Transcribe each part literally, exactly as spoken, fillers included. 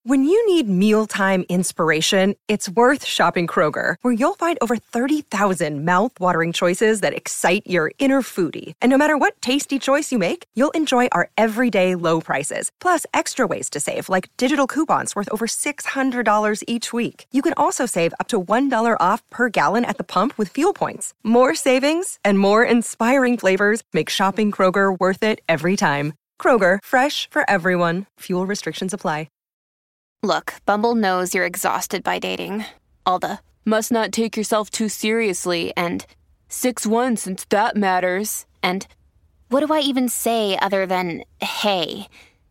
When you need mealtime inspiration, it's worth shopping Kroger, where you'll find over thirty thousand mouth-watering choices that excite your inner foodie. And no matter what tasty choice you make, you'll enjoy our everyday low prices, plus extra ways to save, like digital coupons worth over six hundred dollars each week. You can also save up to one dollar off per gallon at the pump with fuel points. More savings and more inspiring flavors make shopping Kroger worth it every time. Kroger, fresh for everyone. Fuel restrictions apply. Look, Bumble knows you're exhausted by dating. All the, must not take yourself too seriously, and six one since that matters, and what do I even say other than, hey?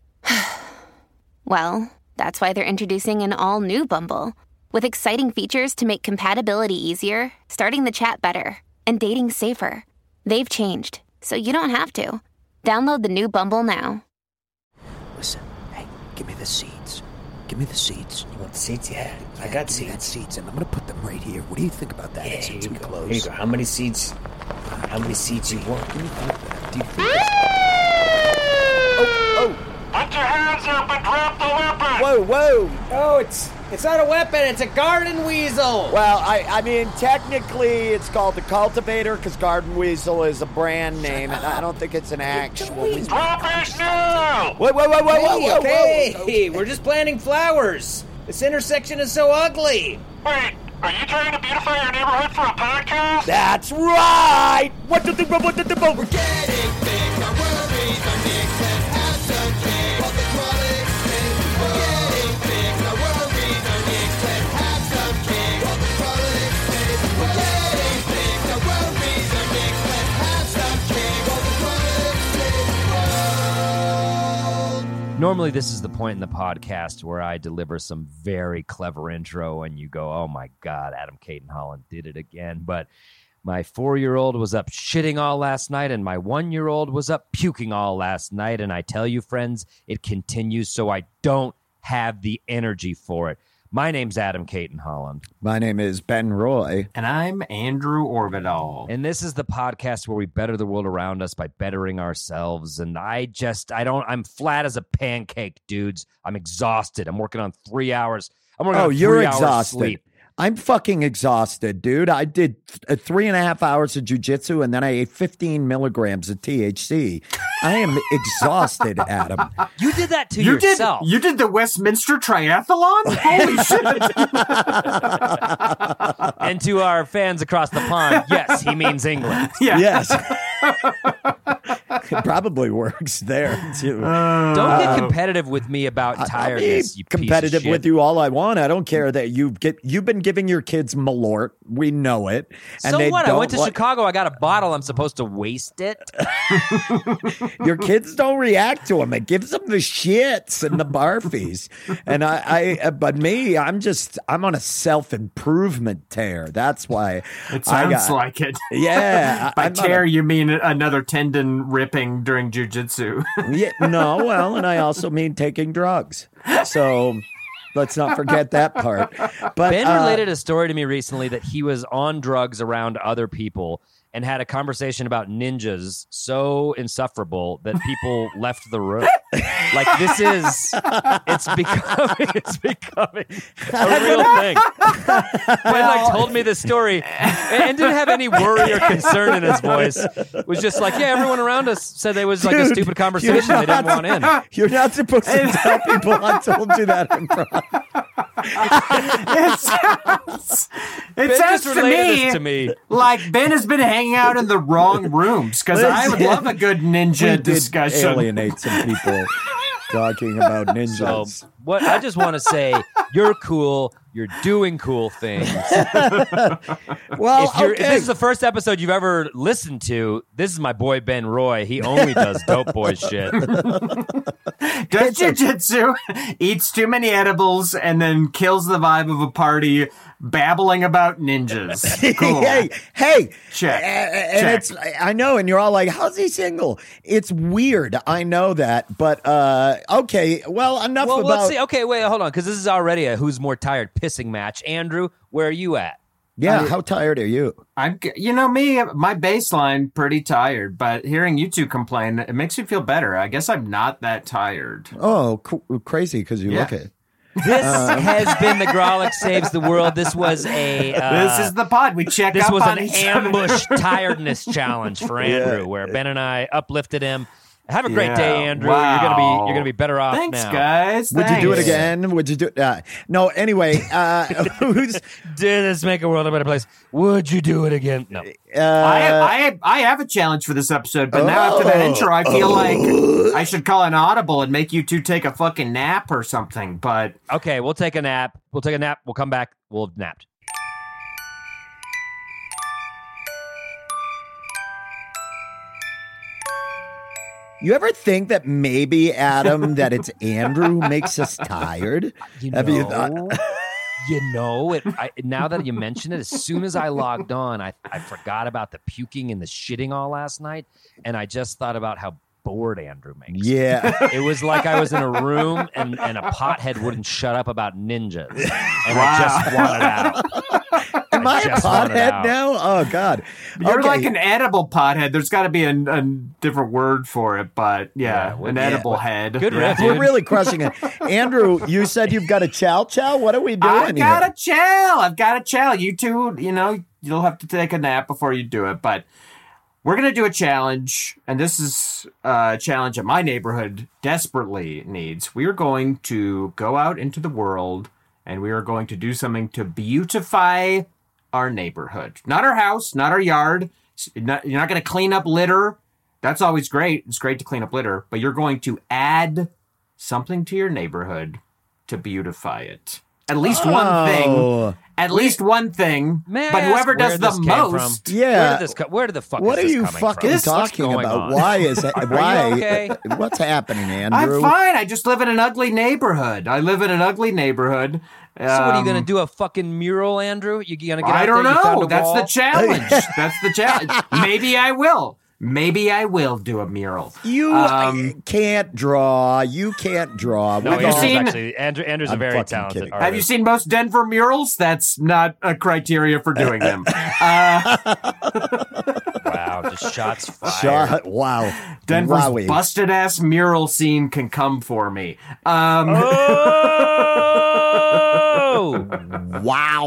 Well, that's why they're introducing an all-new Bumble, with exciting features to make compatibility easier, starting the chat better, and dating safer. They've changed, so you don't have to. Download the new Bumble now. Listen, hey, give me the seeds. Give me the seeds. You want the seeds? Yeah, yeah I got give seeds. Me that seeds, and I'm gonna put them right here. What do you think about that? Yeah, Is it here too you go. close? Here you go. How many seeds? How many seeds you want? Do you think? Do you think oh, oh! Put your hands up and drop the weapon! Whoa, whoa! Oh, it's it's not a weapon. It's a garden weasel. Well, I, I mean, technically, it's called the cultivator because garden weasel is a brand name, and I don't think it's an actual weasel. Drop it now! Whoa, whoa, whoa, whoa, whoa, whoa, Okay, whoa. okay, we're just planting flowers. This intersection is so ugly. Wait, are you trying to beautify your neighborhood for a podcast? That's right! What the, what the, what We're getting big, our worries are mixed. Let's have some cake while the products spin. We're getting big, our worries are mixed. Let's have some cake while the products spin. We're getting big, our worries are mixed. Let's have some cake while the products spin. Normally, this is the point in the podcast where I deliver some very clever intro and you go, oh my God, Adam Caton Holland did it again. But my four-year-old was up shitting all last night and my one-year-old was up puking all last night. And I tell you, friends, it continues, so I don't have the energy for it. My name's Adam Caton Holland. My name is Ben Roy. And I'm Andrew Orvidal. And this is the podcast where we better the world around us by bettering ourselves. And I just, I don't, I'm flat as a pancake, dudes. I'm exhausted. I'm working on three hours. I'm working Oh, on three you're hours exhausted. sleep. I'm fucking exhausted, dude. I did th- three and a half hours of jujitsu, and then I ate fifteen milligrams of T H C. I am exhausted, Adam. You did that to You yourself. did you did the Westminster Triathlon? Holy shit. And to our fans across the pond, yes, he means England. Yeah. Yes. It probably works there, too. Don't get competitive with me about I'll be tiredness, you piece of competitive shit. with you all I want. I don't care that you get you've been giving your kids Malort. We know it. And So they what? I don't went to wa- Chicago. I got a bottle. I'm supposed to waste it? Your kids don't react to them. It gives them the shits and the barfies. And I, I, but me, I'm just, I'm on a self improvement tear. That's why. It I sounds got- like it. Yeah. By I'm on tear, a- you mean another tendon ripping during jujitsu. Yeah, no, well, and I also mean taking drugs. So let's not forget that part. But Ben uh, related a story to me recently that he was on drugs around other people and had a conversation about ninjas so insufferable that people left the room. Like, this is, it's becoming, it's becoming a real thing. Ben like told me this story and, and didn't have any worry or concern in his voice. It was just like, yeah, everyone around us said it was like a Dude, stupid conversation they didn't want in. You're not supposed to tell people I told you that in front. It sounds, it Ben sounds just to related me, this to me. like Ben has been hanging out in the wrong rooms, because I would love a good We ninja did discussion. alienate some people talking about ninjas. So what I just want to say, you're cool. You're doing cool things. well, If, you're, okay. if this is the first episode you've ever listened to, this is my boy Ben Roy. He only does dope boy shit. Does jujitsu, eats too many edibles, and then kills the vibe of a party babbling about ninjas. Cool. hey, hey, Check. A- a- and Check. it's I know, and you're all like, "How's he single?" It's weird. I know that, but uh, okay. Well, enough Well, about. let's see. Okay, wait, hold on, because this is already a who's more tired pissing match. Andrew, where are you at? Yeah, how tired are you? I'm, g- you know me, my baseline pretty tired, but hearing you two complain, it makes me feel better. I guess I'm not that tired. Oh, co- crazy because you Yeah. look it. This has been the Grolic Saves the World. This was a uh, This is the pod. We check this up was on an each other. ambush tiredness challenge for Andrew, where Ben and I uplifted him. Have a great Yeah, day, Andrew. wow. You're gonna be you're gonna be better off Thanks, now. guys. Would you do it Thanks. again? Would you do it? Uh, no. Anyway, uh, who's? Did this make a world a better place? Would you do it again? No. Uh, I have, I, have, I have a challenge for this episode, but now after that Oh. intro, I feel like I should call an audible and make you two take a fucking nap or something. But Okay, we'll take a nap. We'll take a nap. We'll come back. We'll have napped. You ever think that maybe, Adam, that it's Andrew who makes us tired? You Have know, you thought- you know it. I, now that you mention it, as soon as I logged on, I, I forgot about the puking and the shitting all last night, and I just thought about how bored Andrew makes. me. Yeah. It was like I was in a room and, and a pothead wouldn't shut up about ninjas, and Wow. I just wanted out. Am I a just wanted pothead out. now? Oh, God. you're Okay. like an edible pothead. There's got to be a, a different word for it, but yeah, Yeah, an yeah. edible head. Good yeah. riff. We're dude. really crushing it. Andrew, you said you've got a chow chow? What are we doing I've here? got a chill. I've got a chill. You two, you know, you'll have to take a nap before you do it, but we're going to do a challenge, and this is a challenge that my neighborhood desperately needs. We are going to go out into the world, and we are going to do something to beautify our neighborhood. Not our house, not our yard. Not- You're not going to clean up litter. That's always great. It's great to clean up litter, but you're going to add something to your neighborhood to beautify it. At least one Oh. thing. At least one thing. May I but ask whoever where does the this came most. from? Yeah. Where did this co- Where did the fuck? What is are this you coming fucking from? What's talking going about? on? Why is it? Are you Why? okay? What's happening, I'm Andrew? fine. I just live in an ugly neighborhood. I live in an ugly neighborhood. So what are you Um, gonna do? A fucking mural, Andrew? You gonna get out I don't there? You found know. a That's wall? the challenge. That's the challenge. Maybe I will. Maybe I will do a mural. You Um, uh, can't draw. You can't draw. No, We're you Andrew's going- seen- actually Andrew, Andrew's a I'm very fucking talented kidding. artist. Have you seen most Denver murals? That's not a criteria for doing them. Wow, just shots fired. Shot. Wow. Denver's Wowie. busted ass mural scene can come for me. Um, Oh! Wow,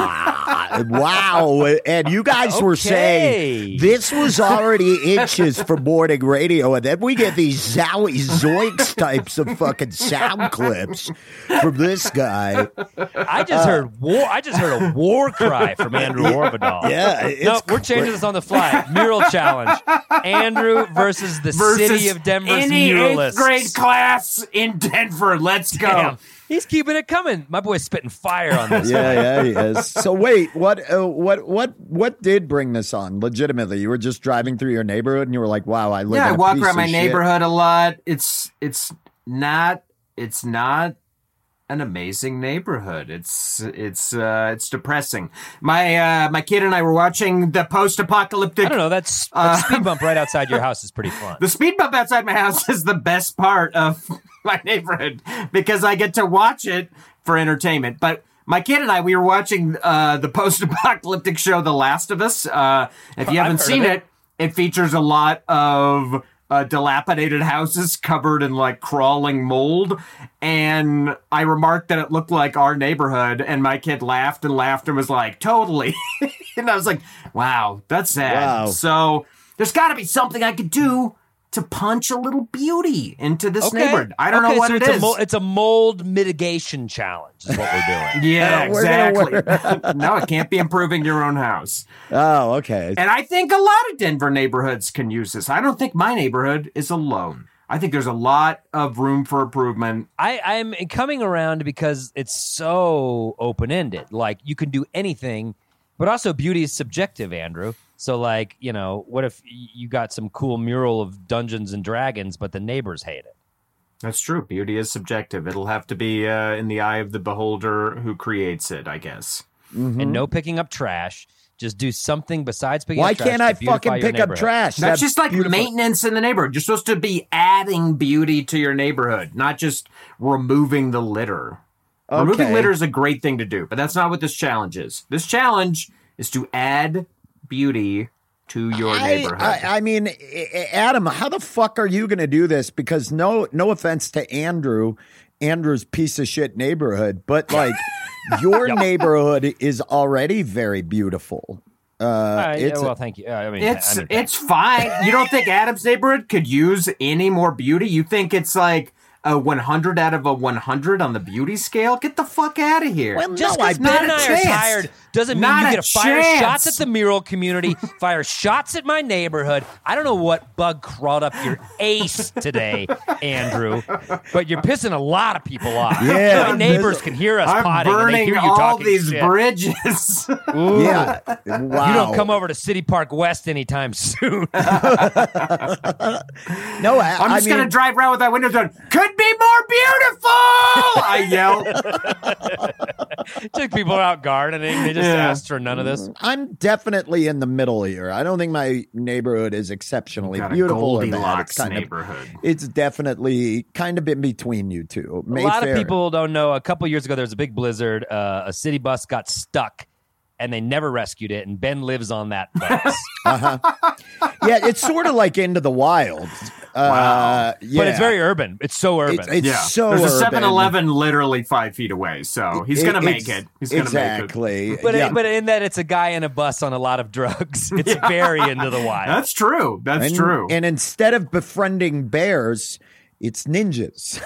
wow, wow. And you guys were Okay. saying this was already inches for morning radio, and then we get these zowie zoinks types of fucking sound clips from this guy. I just heard war. I just heard a war cry from Andrew Orvidal. Yeah, it's no, we're cra- changing this on the fly. Mural challenge: Andrew versus the versus city of Denver's any muralists. eighth grade class in Denver. Let's go. Damn, he's keeping it coming. My boy's spitting fire on this. Yeah, yeah, he is. So wait, what, uh, what, what, what did bring this on? Legitimately, you were just driving through your neighborhood, and you were like, "Wow, I live." Yeah, in I a walk piece around of my shit." neighborhood a lot. It's it's not it's not an amazing neighborhood. It's it's uh, it's depressing. My uh, my kid and I were watching the post-apocalyptic. I don't know. That's that Uh, speed bump right outside your house is pretty fun. The speed bump outside my house is the best part of my neighborhood because I get to watch it for entertainment. But my kid and I, we were watching uh, the post-apocalyptic show The Last of Us. Uh, if you I've haven't heard seen of it, it. it features a lot of uh, dilapidated houses covered in like crawling mold. And I remarked that it looked like our neighborhood, and my kid laughed and laughed and was like, "Totally." And I was like, "Wow, that's sad." Wow. So there's got to be something I could do to punch a little beauty into this neighborhood. I don't Okay, know what so it it's is. A mo- it's a mold mitigation challenge, is what we're doing. yeah, We're gonna exactly. No, it can't be improving your own house. Oh, okay. And I think a lot of Denver neighborhoods can use this. I don't think my neighborhood is alone. I think there's a lot of room for improvement. I, I'm coming around because it's so open ended. Like you can do anything, but also beauty is subjective, Andrew. So, like, you know, what if y- you got some cool mural of Dungeons and Dragons, but the neighbors hate it? That's true. Beauty is subjective. It'll have to be uh, in the eye of the beholder who creates it, I guess. And no picking up trash. Just do something besides picking Why up trash. can't to I beautify fucking your pick up neighborhood. trash? That's just like beautiful. maintenance in the neighborhood. You're supposed to be adding beauty to your neighborhood, not just removing the litter. Removing Okay. litter is a great thing to do, but that's not what this challenge is. This challenge is to add beauty to your I, neighborhood. I, I mean, I- I- Adam, how the fuck are you going to do this? Because no, no offense to Andrew, Andrew's piece of shit neighborhood, but like your neighborhood is already very beautiful. Uh, Uh, yeah, it's a- well, thank you. Uh, I mean, It's I understand. it's fine. You don't think Adam's neighborhood could use any more beauty? You think it's like a one hundred out of a one hundred on the beauty scale? Get the fuck out of here. Well, Just no, I because Ben and not a I are chance. tired doesn't mean Not you a get to fire chance. shots at the mural community, fire shots at my neighborhood. I don't know what bug crawled up your ace today, Andrew, but you're pissing a lot of people off. Yeah. My neighbors can hear us I'm potting and they burning hear you all talking these shit. bridges. Ooh. yeah. Wow. You don't come over to City Park West anytime soon. No, I, I'm I just mean, gonna drive around with my windows down. Could be more beautiful. I yell. Just people are out gardening. They just Yeah. asked for none of this. I'm definitely in the middle here. I don't think my neighborhood is exceptionally Got a beautiful or bad. Goldilocks It's kind neighborhood. of, it's definitely kind of in between you two. A lot of Mayfair- people don't know. A couple years ago, there was a big blizzard. Uh, a city bus got stuck, and they never rescued it. And Ben lives on that bus. Yeah, it's sort of like Into the Wild. Uh, Wow. yeah. But it's very urban. It's so urban. It's, it's Yeah. so There's a urban. seven eleven literally five feet away, so he's gonna It- make it's- it. He's gonna exactly. make it. but yeah. but in that it's a guy in a bus on a lot of drugs. It's very into the wild. That's true. That's and, true. And instead of befriending bears, it's ninjas.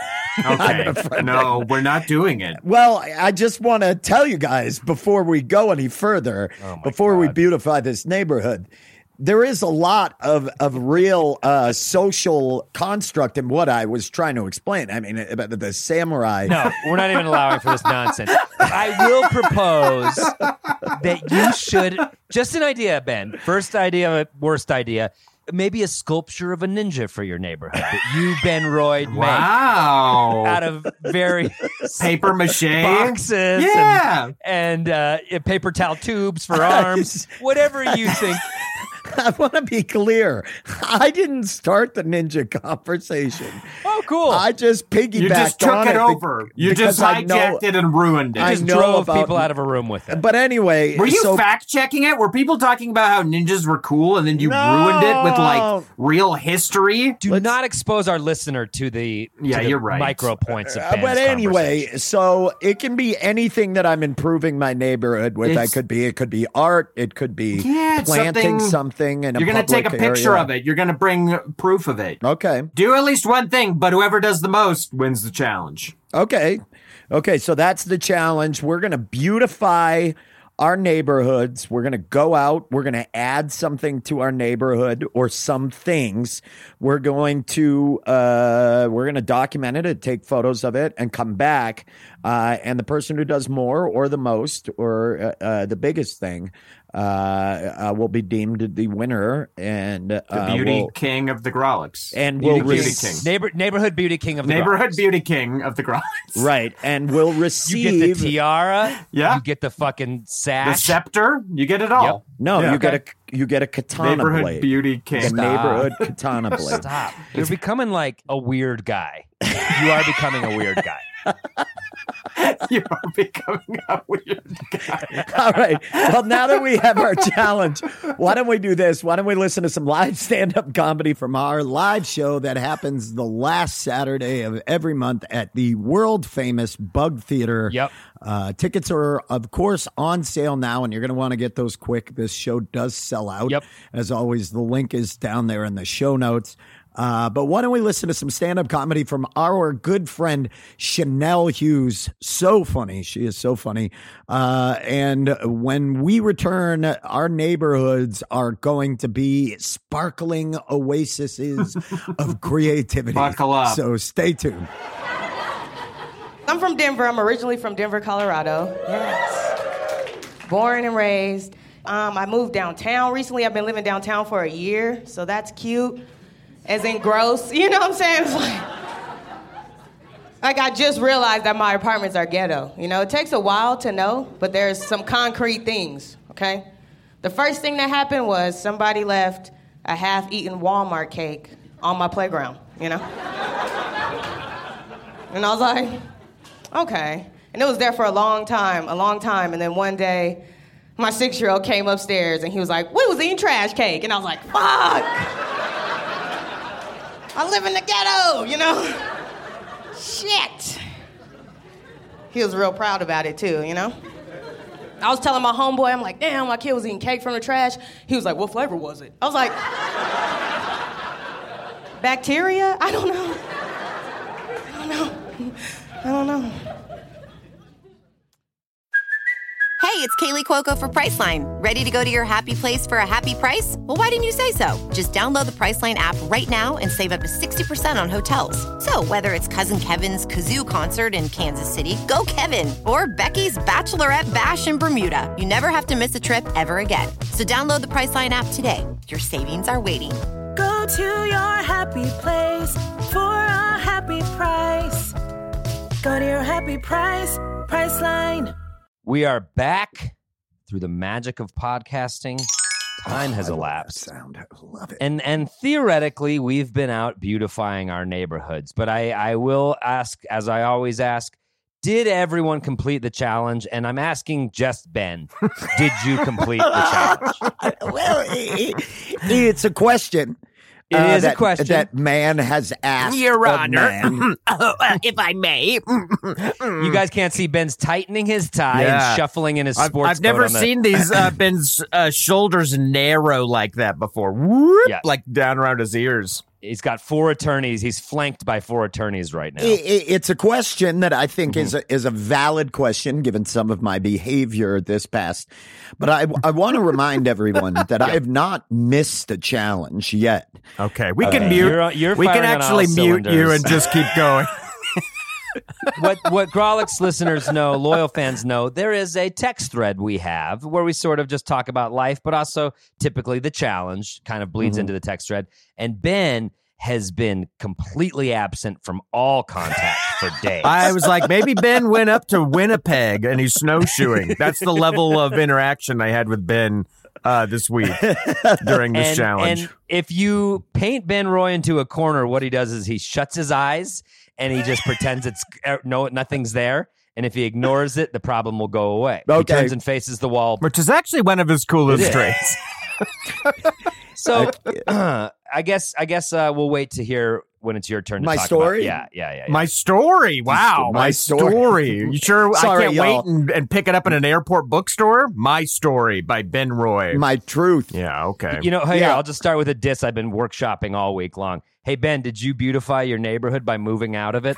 Okay. No, we're not doing it. Well, I I just want to tell you guys before we go any further, before we God. beautify this neighborhood, there is a lot of, of real uh, social construct in what I was trying to explain. I mean, about the, the samurai. No, we're not even allowing for this nonsense. I will propose that you should, just an idea, Ben. First idea, worst idea. Maybe a sculpture of a ninja for your neighborhood that you, Ben Royd, make Wow. out of various Paper mache. boxes Yeah. and, and uh, paper towel tubes for arms, whatever you think. I want to be clear. I didn't start the ninja conversation. Oh, cool. I just piggybacked You just took on it be- over. You just because I know- hijacked it and ruined it. I just know drove about- people out of a room with it. But anyway, Were you so fact checking it? Were people talking about how ninjas were cool and then you No. ruined it with like real history? Do not expose our listener to the, Yeah, to the you're right. micro points of Uh, Ben's but anyway, conversation. so it can be anything that I'm improving my neighborhood with. It's- I could be, it could be art. It could be Yeah, it's planting something- something in a You're going to take a public picture area. of it. You're going to bring proof of it. Okay. Do at least one thing, but whoever does the most wins the challenge. Okay. Okay. So that's the challenge. We're going to beautify our neighborhoods. We're going to go out. We're going to add something to our neighborhood or some things. We're going to, uh, we're going to document it, take photos of it and come back. Uh, and the person who does more or the most or uh, uh, the biggest thing uh, uh, will be deemed the winner. And uh, The beauty we'll, king of the Grolics. and beauty, we'll beauty rec- king. Neighbor, neighborhood beauty king of the Neighborhood Bronx. beauty king of the Grolics. right. And we'll You receive. get the tiara. Yeah. You get the fucking The sash. scepter. You get it all. Yep. No, Yeah. you get a you get a katana Neighborhood blade. beauty king. The neighborhood katana blade. Stop. You're becoming like a weird guy. You are becoming a weird guy. You are becoming a weird guy. All right. Well, now that we have our challenge, why don't we do this? Why don't we listen to some live stand-up comedy from our live show that happens the last Saturday of every month at the world famous Bug Theater. Yep. Uh, tickets are, of course, on sale now, and you're going to want to get those quick. This show does sell out. Yep. As always, the link is down there in the show notes. Uh, but why don't we listen to some stand-up comedy from our good friend Chanel Hughes? So funny. She is so funny. Uh, and when we return, our neighborhoods are going to be sparkling oases of creativity. Buckle up. So stay tuned. I'm from Denver. I'm originally from Denver, Colorado. Yes. Born and raised. Um, I moved downtown recently. I've been living downtown for a year, so that's cute. As in gross. You know what I'm saying? It's like, like I just realized that my apartments are ghetto. You know, it takes a while to know, but there's some concrete things, okay? The first thing that happened was somebody left a half-eaten Walmart cake on my playground, you know? And I was like, okay. And it was there for a long time, a long time. And then one day, my six-year-old came upstairs and he was like, we was eating trash cake. And I was like, fuck. I live in the ghetto, you know? Shit. He was real proud about it too, you know? I was telling my homeboy, I'm like, damn, my kid was eating cake from the trash. He was like, what flavor was it? I was like, bacteria? I don't know. I don't know. I don't know. Hey, it's Kaylee Cuoco for Priceline. Ready to go to your happy place for a happy price? Well, why didn't you say so? Just download the Priceline app right now and save up to sixty percent on hotels. So whether it's Cousin Kevin's Kazoo Concert in Kansas City, go Kevin, or Becky's Bachelorette Bash in Bermuda, you never have to miss a trip ever again. So download the Priceline app today. Your savings are waiting. Go to your happy place for a happy price. Go to your happy price, Priceline. We are back through the magic of podcasting. Time has I love elapsed. that sound. I love it. And and theoretically, we've been out beautifying our neighborhoods. But I, I will ask, as I always ask, did everyone complete the challenge? And I'm asking just Ben, did you complete the challenge? Well, it, it's a question. It uh, is that, a question. That man has asked. Your of Honor, man. oh, uh, if I may. You guys can't see Ben's tightening his tie Yeah. and shuffling in his I've, sports I've never coat on the- seen these uh, Ben's uh, shoulders narrow like that before. Whoop, Yeah. Like down around his ears. He's got four attorneys. He's flanked by four attorneys right now. It, it, it's a question that I think Mm-hmm. is a, is a valid question given some of my behavior this past. But I I want to remind everyone that I have not missed a challenge yet. Okay, we Okay. can mute. You're- you're we can firing on actually all mute you cylinders. and just keep going. what what Grawlix listeners know, loyal fans know, there is a text thread we have where we sort of just talk about life, but also typically the challenge kind of bleeds Mhm. into the text thread. And Ben has been completely absent from all contact for days. I was like, maybe Ben went up to Winnipeg and he's snowshoeing. That's the level of interaction I had with Ben uh, this week during this and, challenge. and if you paint Ben Roy into a corner, what he does is he shuts his eyes and he just pretends it's er, no nothing's there. And if he ignores it, the problem will go away. Okay. He turns and faces the wall. Which is actually one of his coolest It is. traits. So uh, I guess I guess uh, we'll wait to hear when it's your turn to My talk story? about. Yeah, yeah, yeah. yeah. My story. Wow. My My story. story. You sure Sorry, I can't y'all. wait and, and pick it up in an airport bookstore? My Story by Ben Roy. My truth. yeah, okay. You know, hey, Yeah. I'll just start with a diss I've been workshopping all week long. Hey, Ben, did you beautify your neighborhood by moving out of it?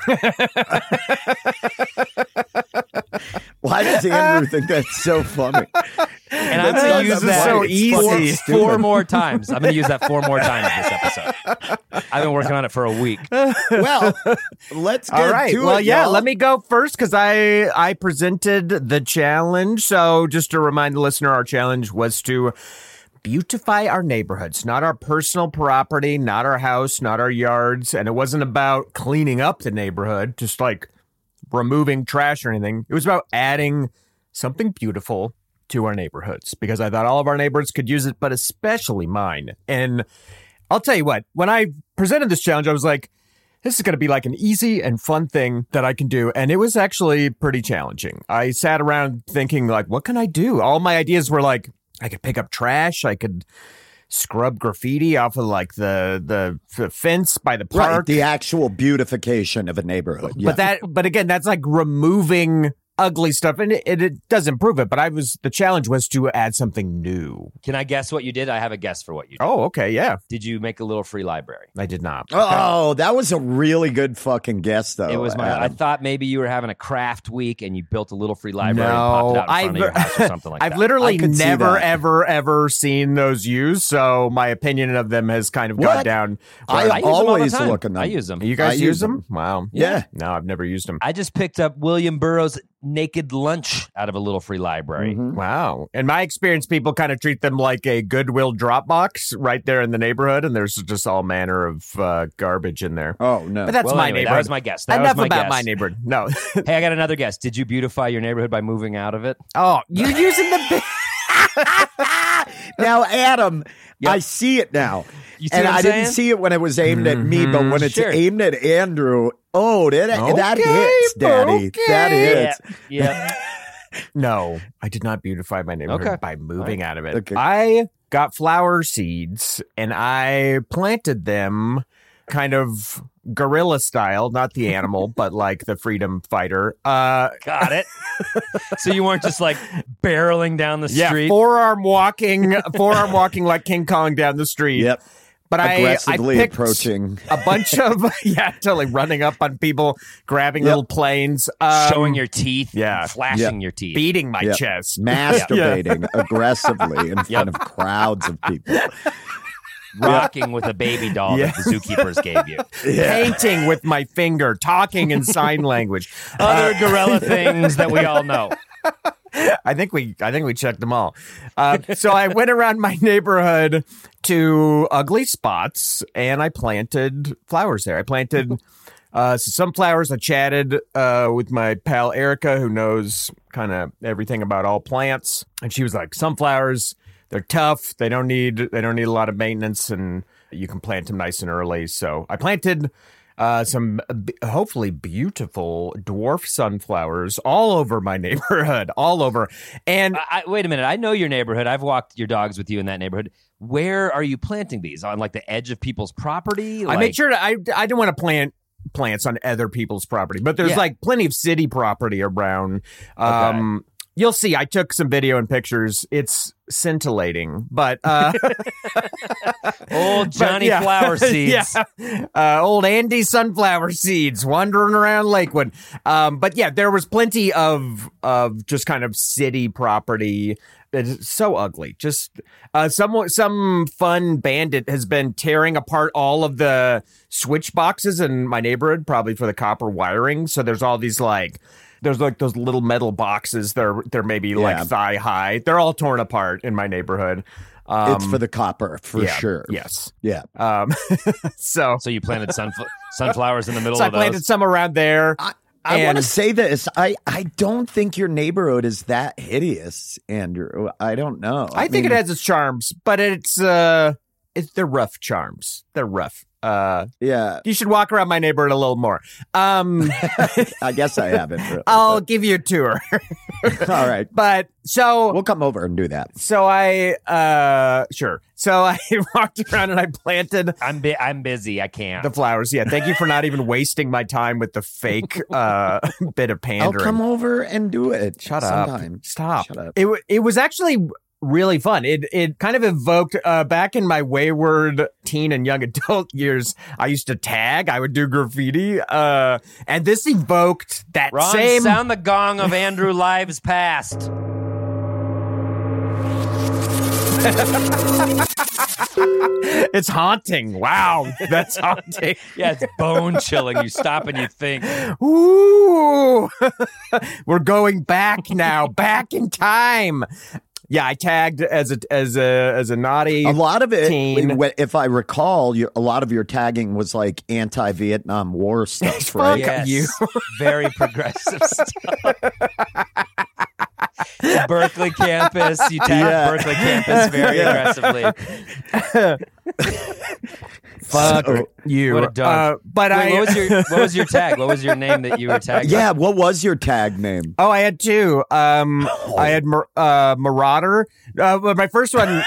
Why does Andrew think that's so funny? And I'm That's going not to use that that funny. It's four, fucking stupid. four more times. I'm going to use that four more times this episode. I've been working on it for a week. Well, let's get All right. to Well, it, yeah, y'all. let me go first because I, I presented the challenge. So just to remind the listener, our challenge was to beautify our neighborhoods, not our personal property, not our house, not our yards. And it wasn't about cleaning up the neighborhood, just like removing trash or anything. It was about adding something beautiful to our neighborhoods because I thought all of our neighbors could use it, but especially mine. And I'll tell you what, when I presented this challenge, I was like, this is going to be like an easy and fun thing that I can do. And it was actually pretty challenging. I sat around thinking like, what can I do? All my ideas were like, I could pick up trash. I could scrub graffiti off of like the, the, the fence by the park. Right, the actual beautification of a neighborhood. Yeah. But that, but again, that's like removing ugly stuff, and it, it, it does improve it. But I was the challenge was to add something new. Can I guess what you did? I have a guess for what you did. Oh, okay, yeah. Did you make a little free library? I did not. Oh, that was a really good fucking guess, though. It was my. I Adam. thought maybe you were having a craft week and you built a little free library and No, popped it out in front I've of your house or something like I've that. literally I could see never, that. ever, ever seen those used. So my opinion of them has kind of gone What? down. I, I use them all the always time. look at them. I use them. You guys I use use them? Wow. Yeah. No, I've never used them. I just picked up William Burroughs' Naked Lunch out of a little free library. Mhm. Wow. In my experience, people kind of treat them like a Goodwill Dropbox right there in the neighborhood, and there's just all manner of uh, garbage in there. Oh, no. But that's Well, my anyway, that neighborhood. was my guess. That Enough was my about guess. my neighborhood. No. Hey, I got another guess. Did you beautify your neighborhood by moving out of it? Oh, you using the big. Now, Adam, Yep. I see it now. You see and what I'm I saying? didn't see it when it was aimed at me, but when it's Sure. aimed at Andrew, oh, that, that Okay, hits, Daddy. okay. That hits. Yeah. No, I did not beautify my neighborhood Okay. by moving out of it. Okay. I got flower seeds and I planted them kind of guerrilla style, not the animal, but like the freedom fighter. Uh, Got it. So you weren't just like barreling down the street? Yeah, forearm walking, forearm walking like King Kong down the street. Yep. But I, I aggressively picked approaching a bunch of, yeah, totally running up on people, grabbing Yep. little planes. Um, Showing your teeth, yeah. flashing Yep. your teeth. beating my Yep. chest. masturbating aggressively in front Yep. of crowds of people. Rocking with a baby doll Yeah. that the zookeepers gave you. Painting with my finger, talking in sign language. Other gorilla things that we all know. I think we I think we checked them all. Uh, so I went around my neighborhood to ugly spots and I planted flowers there. I planted uh, some flowers. I chatted uh, with my pal Erica, who knows kind of everything about all plants, and she was like, "Sunflowers, they're tough. They don't need they don't need a lot of maintenance, and you can plant them nice and early." So I planted Uh, some b- hopefully beautiful dwarf sunflowers all over my neighborhood, all over. And I, I- wait a minute. I know your neighborhood. I've walked your dogs with you in that neighborhood. Where are you planting these? On like the edge of people's property? I Like- made sure to, I I didn't want to plant plants on other people's property, but there's Yeah. like plenty of city property around. Um, You'll see. I took some video and pictures. It's scintillating, but uh, Old Johnny but, yeah. Flower Seeds. yeah. Uh, old Andy Sunflower Seeds wandering around Lakewood. Um, but yeah, there was plenty of of just kind of city property. It's so ugly. Just uh, some some fun bandit has been tearing apart all of the switch boxes in my neighborhood, probably for the copper wiring. So there's all these like. There's like those little metal boxes. They're they're maybe Yeah. like thigh high. They're all torn apart in my neighborhood. Um, It's for the copper, for yeah, sure. Yes. Yeah. Um, so So you planted sunfl- sunflowers in the middle so I of planted those? some around there. I, I And- want to say this. I, I don't think your neighborhood is that hideous, Andrew. I don't know. I, think mean, it has its charms, but it's uh, it's they're rough charms. They're rough. Uh, Yeah. you should walk around my neighborhood a little more. Um, I guess I haven't. Really, I'll give you a tour. but- all right. But so We'll come over and do that. so I uh sure. So I walked around and I planted I'm bi- I'm busy. I can't. the flowers. Yeah, thank you for not even wasting my time with the fake uh bit of I'll pandering. come over and do it. Shut sometime. up. Stop. Shut up. It w- it was actually really fun. It it kind of evoked uh, back in my wayward teen and young adult years. I used to tag. I would do graffiti, uh, and this evoked that Ron, same. sound the gong of Andrew Lives Past. It's haunting. Wow, that's haunting. Yeah, it's bone chilling. You stop and you think. Ooh, we're going back now, back in time. Yeah, I tagged as a as a as a naughty. A lot of it, teen. if I recall, you, a lot of your tagging was like anti-Vietnam War stuff, Fuck right? Yes, you. very progressive stuff. Berkeley campus. You tag Yeah. Berkeley campus very aggressively. Fuck So- you. What a dog. Uh, but Wait, I. what was your what was your tag? What was your name that you were tagged? by? Yeah, what was your tag name? Oh, I had two. Um, I had Mar- uh, Marauder. Uh, but my first one.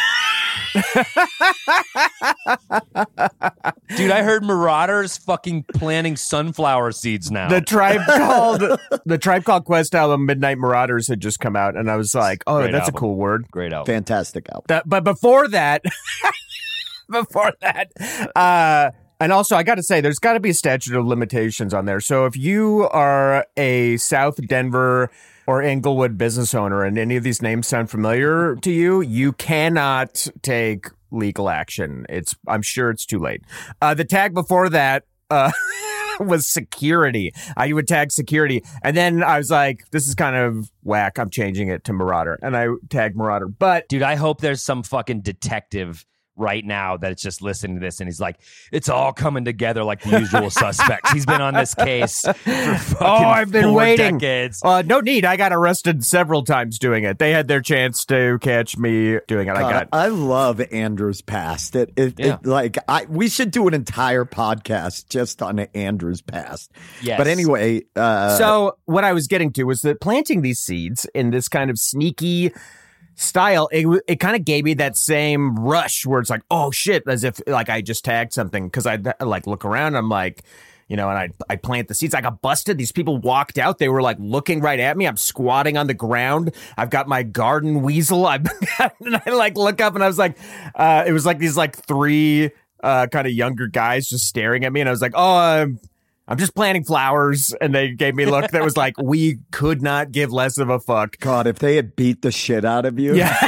Dude, I heard Marauders fucking planting sunflower seeds now. The tribe called the tribe called Quest album Midnight Marauders had just come out, and I was like, "Oh, Great that's album. a cool word." Great album. Fantastic album. That, but before that, before that, uh, and also I got to say, there's got to be a statute of limitations on there. So if you are a South Denver or Englewood business owner, and any of these names sound familiar to you, you cannot take legal action. It's I'm sure it's too late. Uh, the tag before that. Uh, was security. I would tag security. And then I was like, this is kind of whack. I'm changing it to Marauder. And I tagged Marauder. But Dude, I hope there's some fucking detective right now that's just listening to this and he's like, it's all coming together like the usual suspects. He's been on this case for fucking oh, I've been four waiting. decades. Uh, no need. I got arrested several times doing it. They had their chance to catch me doing it. I God, got. I love Andrew's past. It, it, Yeah. it like I we should do an entire podcast just on Andrew's past. Yes. But anyway, uh, So what I was getting to was that planting these seeds in this kind of sneaky style, it w- it kind of gave me that same rush where it's like, oh shit, as if like I just tagged something because I like look around, and I'm like, you know, and I I plant the seeds. I got busted. These people walked out. They were like looking right at me. I'm squatting on the ground. I've got my garden weasel. I've got, and I like look up, and I was like, uh, it was like these like three uh, kind of younger guys just staring at me, and I was like, oh. I'm I'm just planting flowers, and they gave me a look that was like, we could not give less of a fuck. God, if they had beat the shit out of you. Yeah.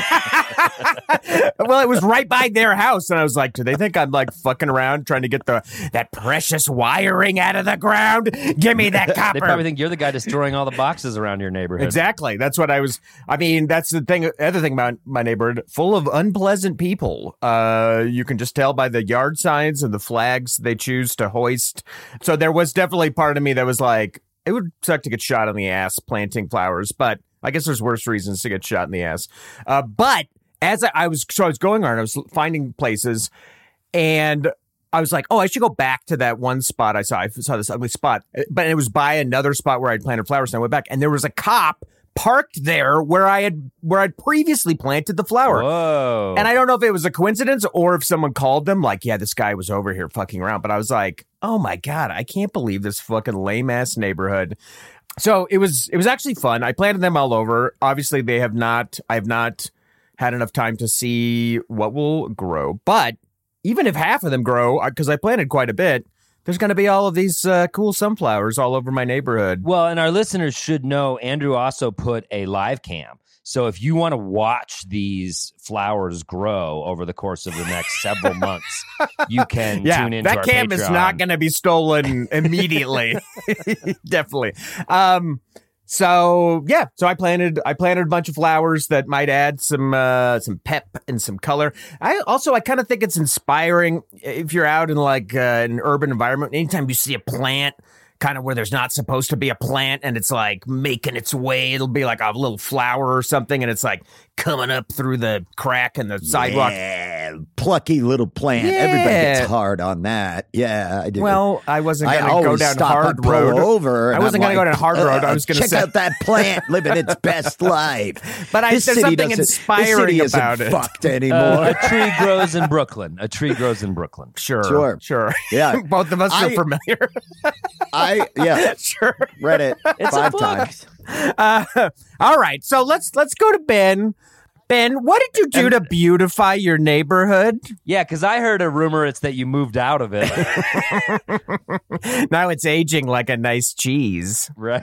Well, it was right by their house, and I was like, do they think I'm like fucking around trying to get the that precious wiring out of the ground? Give me that copper. They probably think you're the guy destroying all the boxes around your neighborhood. Exactly. That's what I was. I mean, that's the thing. Other thing about my neighborhood, full of unpleasant people. Uh, you can just tell by the yard signs and the flags they choose to hoist. So there was definitely part of me that was like, it would suck to get shot in the ass planting flowers, but I guess there's worse reasons to get shot in the ass. Uh, but as I, I was, so I was going on, I was finding places, and I was like, oh, I should go back to that one spot I saw. I saw this ugly spot, but it was by another spot where I'd planted flowers, and I went back, and there was a cop parked there where I had where I'd previously planted the flower. Whoa. And I don't know if it was a coincidence or if someone called them like, yeah, this guy was over here fucking around. But I was like, oh my God, I can't believe this fucking lame ass neighborhood. So it was it was actually fun. I planted them all over. Obviously, they have not I have not had enough time to see what will grow. But even if half of them grow, because I planted quite a bit, there's going to be all of these uh, cool sunflowers all over my neighborhood. Well, and our listeners should know Andrew also put a live cam. So if you want to watch these flowers grow over the course of the next several months, you can yeah, tune into that our cam Patreon. Is not going to be stolen immediately. Definitely. Um, so yeah, so I planted I planted a bunch of flowers that might add some uh, some pep and some color. I also I kind of think it's inspiring if you're out in like uh, an urban environment. Anytime you see a plant kind of where there's not supposed to be a plant and it's like making its way, it'll be like a little flower or something, and it's like coming up through the crack in the sidewalk. Yeah, plucky little plant. Yeah. Everybody gets hard on that. Yeah, I do. Well, I wasn't I going to go always down stop hard and pull road. over. I and wasn't I'm going to go like, down hard road. I uh, was going to check say out that plant living its best life. But I, This there's city something doesn't- inspiring this city about isn't it. fucked anymore. Uh, a tree grows in Brooklyn. A tree grows in Brooklyn. Sure, Sure. sure. Yeah. Both of us are I- familiar. I yeah, Sure. read it It's a five book. times. Uh, all right, so let's let's go to Ben. Ben, what did you do to beautify your neighborhood? Yeah, because I heard a rumor it's that you moved out of it. Now it's aging like a nice cheese. Right.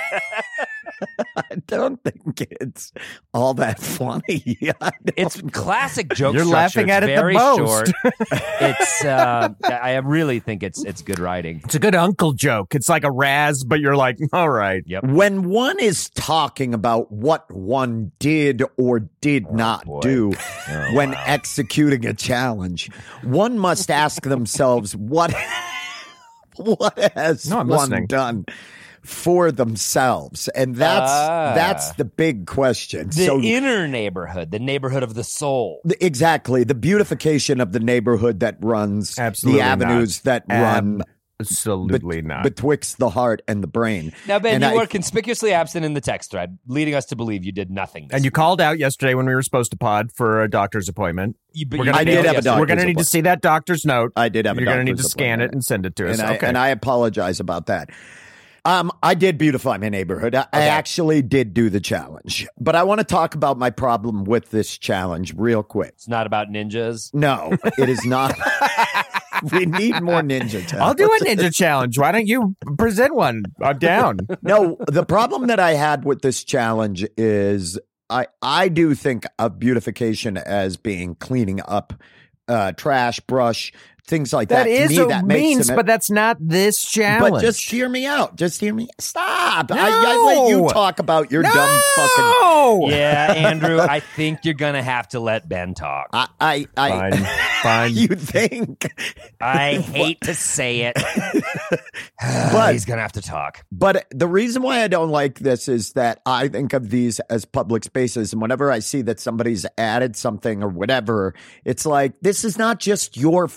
I don't think it's all that funny. I don't It's know. classic joke You're structure. laughing It's at it the very most. short. It's uh, I really think it's it's good writing. It's a good uncle joke. It's like a Raz, but you're like, all right. Yep. When one is talking about what one did or did not boy. do Oh, when wow. executing a challenge, one must ask themselves what what has No, I'm one listening. done for themselves, and that's Ah. that's the big question. The so inner neighborhood, the neighborhood of the soul. the- exactly the beautification of the neighborhood that runs Absolutely the avenues that run Absolutely bet- not. betwixt the heart and the brain. Now, Ben, And you I- were conspicuously absent in the text thread, leading us to believe you did nothing. This And you called out yesterday when we were supposed to pod for a doctor's appointment. You, but We're you gonna I need- did have a yesterday. doctor's We're going to need to appointment. see that doctor's note. I did have a You're going to need to doctor's scan it appointment. and send it to us. and I, okay. and I apologize about that. Um, I did beautify my neighborhood. I, I actually did do the challenge, but I want to talk about my problem with this challenge real quick. It's not about ninjas. No, it is not. We need more ninja talent. I'll do a ninja challenge. Why don't you present one? I'm down. No, the problem that I had with this challenge is I I do think of beautification as being cleaning up uh, trash, brush, things like that. That is to me, a that makes means, them- but that's not this challenge. But just hear me out. Just hear me. Stop. I, I No. let you talk about your dumb fucking. no. Yeah, Andrew, I think you're going to have to let Ben talk. I, I, I Fine. Fine. You think? I hate to say it, But- he's going to have to talk. But the reason why I don't like this is that I think of these as public spaces. And whenever I see that somebody's added something or whatever, it's like, this is not just your fucking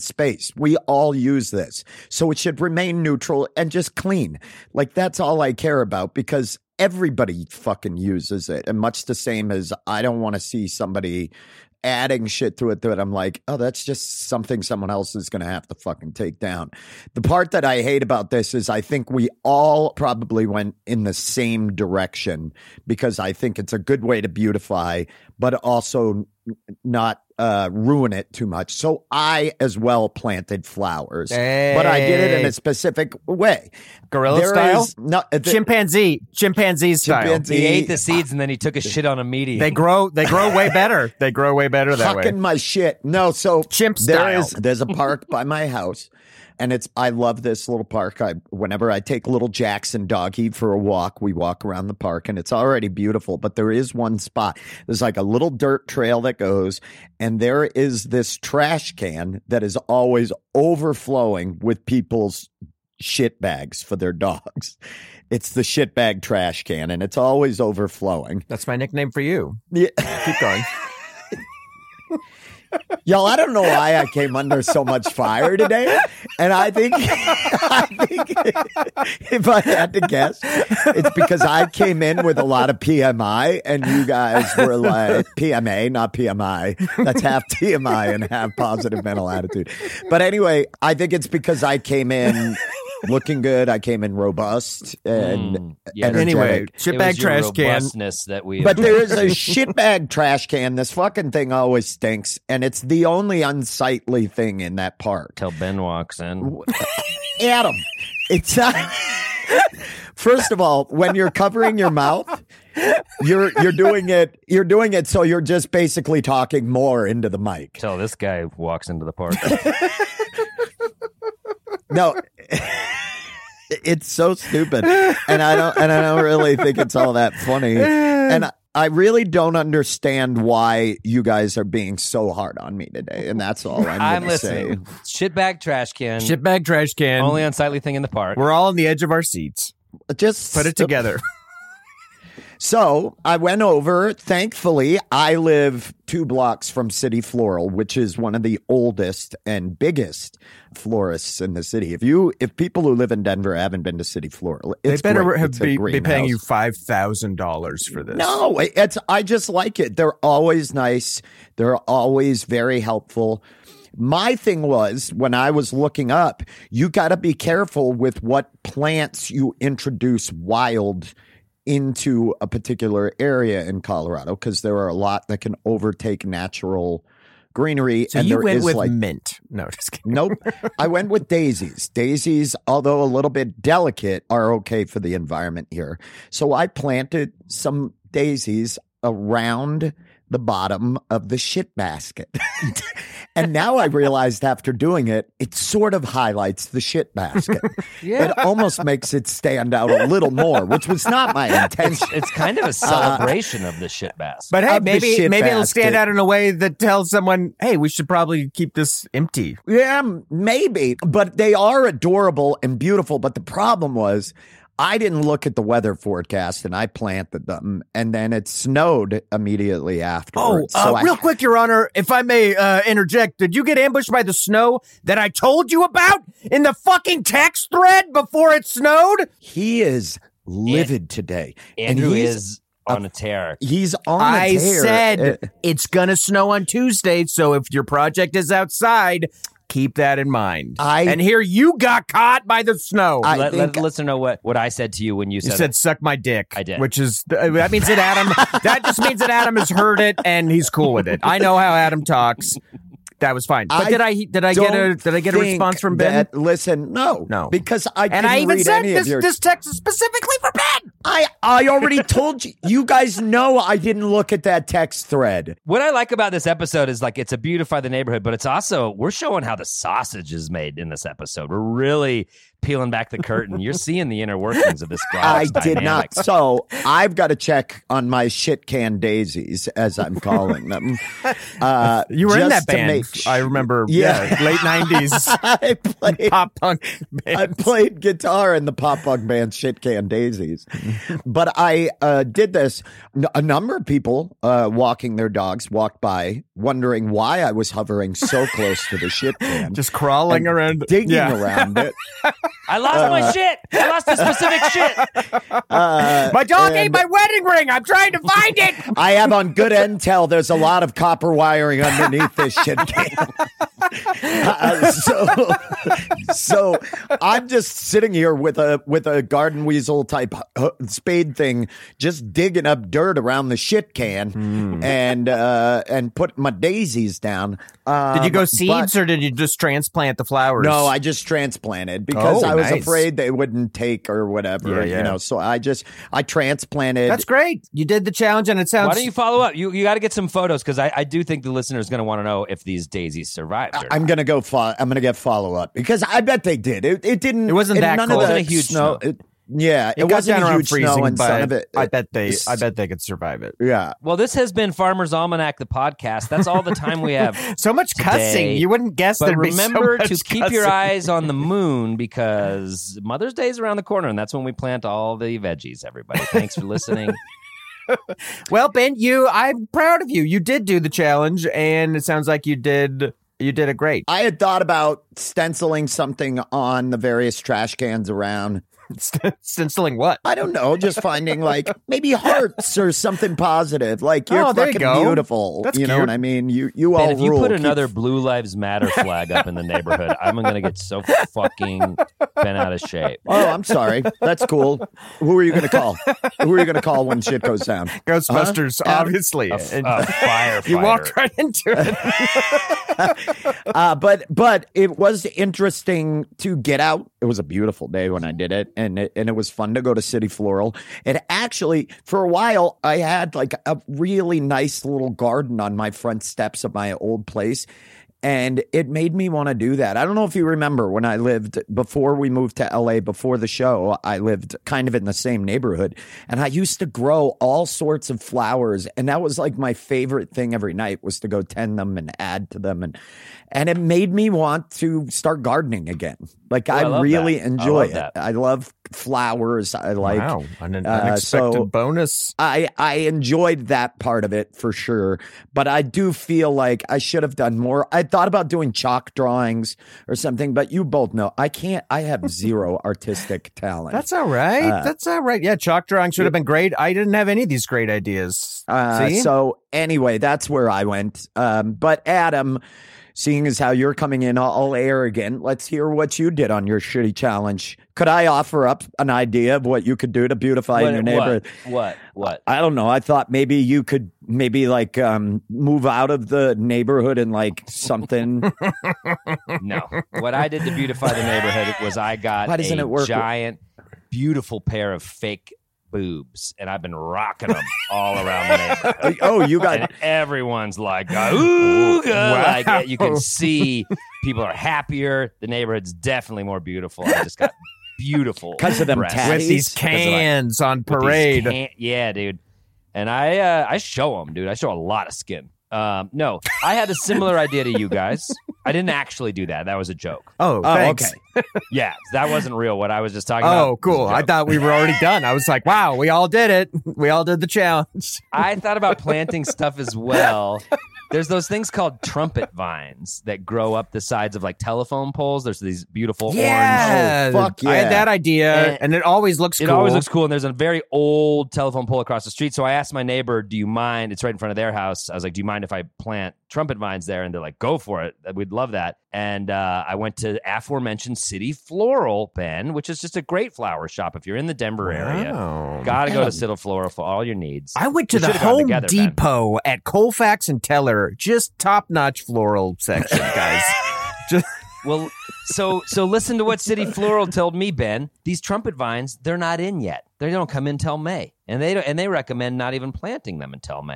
space. We all use this. So it should remain neutral and just clean. Like, that's all I care about, because everybody fucking uses it. And much the same as I don't want to see somebody adding shit to it that I'm like, oh, that's just something someone else is going to have to fucking take down. The part that I hate about this is I think we all probably went in the same direction, because I think it's a good way to beautify, but also not uh, ruin it too much. So I as well planted flowers, hey. but I did it in a specific way. Gorilla There style? is No, the, Chimpanzee. Chimpanzee style. Chimpanzee. He ate the seeds and then he took a shit on a meaty. They grow they grow way better. They grow way better that way. Fucking my shit. No, so Chimp there style. is there's a park by my house, and it's I love this little park. I whenever I take little Jackson doggy for a walk, we walk around the park, and it's already beautiful. But there is one spot. There's like a little dirt trail that goes, and there is this trash can that is always overflowing with people's shit bags for their dogs. It's the shit bag trash can, and it's always overflowing. That's my nickname for you. Yeah. Keep going. Y'all, I don't know why I came under so much fire today. And I think, I think if I had to guess, it's because I came in with a lot of P M I, and you guys were like P M A, not P M I. That's half T M I and half positive mental attitude. But anyway, I think it's because I came in looking good. I came in robust and Mm, yeah. energetic. Anyway, shitbag trash can. robustness that we. But there is a shitbag trash can. This fucking thing always stinks, and it's the only unsightly thing in that park. Till Ben walks in. Adam, it's not. First of all, when you're covering your mouth, you're you're doing it. You're doing it so you're just basically talking more into the mic. Till this guy walks into the park. No. It's so stupid, and I don't, and I don't really think it's all that funny, and I, I really don't understand why you guys are being so hard on me today, and that's all I'm, I'm gonna listening. say. Shitbag trash can. Shitbag trash can. Only unsightly thing in the park. We're all on the edge of our seats. Just Put it together. So I went over. Thankfully, I live two blocks from City Floral, which is one of the oldest and biggest florists in the city. If you, if people who live in Denver haven't been to City Floral, it's they better great. have It's a be, be paying greenhouse. you five thousand dollars for this. No, it's I just like it. They're always nice. They're always very helpful. My thing was, when I was looking up, you got to be careful with what plants you introduce wild into a particular area in Colorado, because there are a lot that can overtake natural greenery. So and you there went is with like mint. No, just kidding. Nope. I went with daisies. Daisies, although a little bit delicate, are okay for the environment here. So I planted some daisies around the bottom of the shit basket. And now I realized after doing it, it sort of highlights the shit basket. Yeah. It almost makes it stand out a little more, which was not my intention. It's kind of a celebration of the shit basket. But hey, Of the maybe shit maybe it'll stand basket. out in a way that tells someone, "Hey, we should probably keep this empty." Yeah, maybe. But they are adorable and beautiful. But the problem was, I didn't look at the weather forecast, and I planted them, and then it snowed immediately Oh, afterwards. uh, So I- real quick, Your Honor, if I may uh, interject, did you get ambushed by the snow that I told you about in the fucking text thread before it snowed? he is livid today. Andrew and he's, is on a tear. He's on a I tear. said Uh, it's gonna snow on Tuesday, so if your project is outside, keep that in mind. I- and here you got caught by the snow. I let, think- let the listener know what, what I said to you when you you said, said "suck my dick." I did. which is that means that Adam. that just means that Adam has heard it and he's cool with it. I know how Adam talks. That was fine. But I did I did I get a don't did I get a think response from Ben? that- listen, no, No. because I and didn't I even read said any this of your. this text is specifically for Ben. I I already told you. You guys know I didn't look at that text thread. what I like about this episode is like it's a beautify the neighborhood, but it's also we're showing how the sausage is made in this episode. We're really peeling back the curtain. You're seeing the inner workings of this I garage did dynamic. not. So I've got to check on my shit can daisies, as I'm calling them. Uh, You were in just that to band. make I su- remember. Yeah. Yeah, late nineties I played pop punk I band. played guitar in the pop punk band Shit Can Daisies. But I uh, did this. N- A number of people uh, walking their dogs walked by, wondering why I was hovering so close to the shit can. Just crawling and around, digging yeah. around it. I lost my shit. I lost a specific shit. Uh, My dog ate and my wedding ring. I'm trying to find it. I have on good intel. There's a lot of copper wiring underneath this shit can. Uh, so, so I'm just sitting here with a with a garden weasel type uh, spade thing, just digging up dirt around the shit can, Mm. and uh, and put my daisies down. Um, Did you go but- seeds or did you just transplant the flowers? No, I just transplanted because Oh, I was nice. afraid they wouldn't take or whatever. Yeah, yeah. You know, so I just I transplanted. That's great. You did the challenge, and it sounds. Why don't you follow up? You you got to get some photos because I, I do think the listener is going to want to know if these daisies survived. Or I'm not. gonna go. Fo- I'm gonna get follow up because I bet they did. It, it didn't. It wasn't it- that none cold. Of the It wasn't a huge snow. snow. It- yeah, it, It, got wasn't down a around huge freezing, snow, and but some of it. I bet they. it's- I bet they could survive it. Yeah. Well, this has been Farmer's Almanac, the podcast. That's all the time we have. So much today. cussing. You wouldn't guess. But there'd be so remember much to keep your cussing. eyes on the moon because Mother's Day is around the corner, and that's when we plant all the veggies. Everybody, thanks for listening. Well, Ben, you. I'm proud of you. You did do the challenge, and it sounds like you did. You did it great. I had thought about stenciling something on the various trash cans around. Stenciling what? I don't know, just finding like maybe hearts or something positive. Like you're Oh, there you fucking go. beautiful. That's you know cute. what I mean? You you Ben, all if you rule. put Keep- another Blue Lives Matter flag up in the neighborhood, I'm gonna get so fucking bent out of shape. Oh, I'm sorry. That's cool. Who are you going to call? Who are you going to call when shit goes down? Ghostbusters, Huh? obviously. A, f- And a firefighter. you walked right into it. Uh, but but it was interesting to get out. It was a beautiful day when I did it, and it, and it was fun to go to City Floral. It actually, for a while, I had like a really nice little garden on my front steps of my old place. And it made me want to do that. I don't know if you remember when I lived before we moved to L A, before the show, I lived kind of in the same neighborhood. And I used to grow all sorts of flowers. And that was like my favorite thing every night was to go tend them and add to them. And and it made me want to start gardening again. Like Oh, I I, love really that. I enjoy love it. that. I love flowers. I like Wow, an uh, unexpected so- bonus. I, I enjoyed that part of it for sure, but I do feel like I should have done more. I thought about doing chalk drawings or something, but you both know I can't. I have zero artistic talent. That's all right. Uh, That's all right. Yeah, chalk drawing should have been great. I didn't have any of these great ideas. Uh, See? so anyway, that's where I went. Um, but Adam, seeing as how you're coming in all, all arrogant, let's hear what you did on your shitty challenge. Could I offer up an idea of what you could do to beautify What, your neighborhood? what? What? What? I don't know. I thought maybe you could maybe like um, move out of the neighborhood and like something. No. What I did to beautify the neighborhood was I got Why doesn't a it work? giant, beautiful pair of fake boobs, and I've been rocking them all around the neighborhood. Oh, you got And everyone's like, ooh, Wow. like you can see people are happier. The neighborhood's definitely more beautiful. I just got beautiful 'Cause of them breasts. tatties? With these Because of, like, cans on with these parade. can- yeah, dude. And I uh, I show them, dude. I show a lot of skin. Um, no, I had a similar idea to you guys. I didn't actually do that. That was a joke. Oh, Oh, thanks. okay. Yeah, that wasn't real. What I was just talking about. Oh, cool. was a I joke. thought we were already done. I was like, wow, we all did it. We all did the challenge. I thought about planting stuff as well. There's those things called trumpet vines that grow up the sides of like telephone poles. There's these beautiful orange. Yeah. Oh, fuck I yeah. had that idea, And- and, it always looks It cool. always looks cool. And there's a very old telephone pole across the street. So I asked my neighbor, do you mind? It's right in front of their house. I was like, do you mind if I plant trumpet vines there? And they're like, go for it. We'd love that. And uh, I went to aforementioned City Floral, Ben, which is just a great flower shop if you're in the Denver area. Wow. Got to go to City Floral for all your needs. I went to We the should've gone Home together, Ben. Depot at Colfax and Teller. Just top-notch floral section, guys. Just Well, so so listen to what City Floral told me, Ben. These trumpet vines, they're not in yet. They don't come in till May, and they don't, and they recommend not even planting them until May.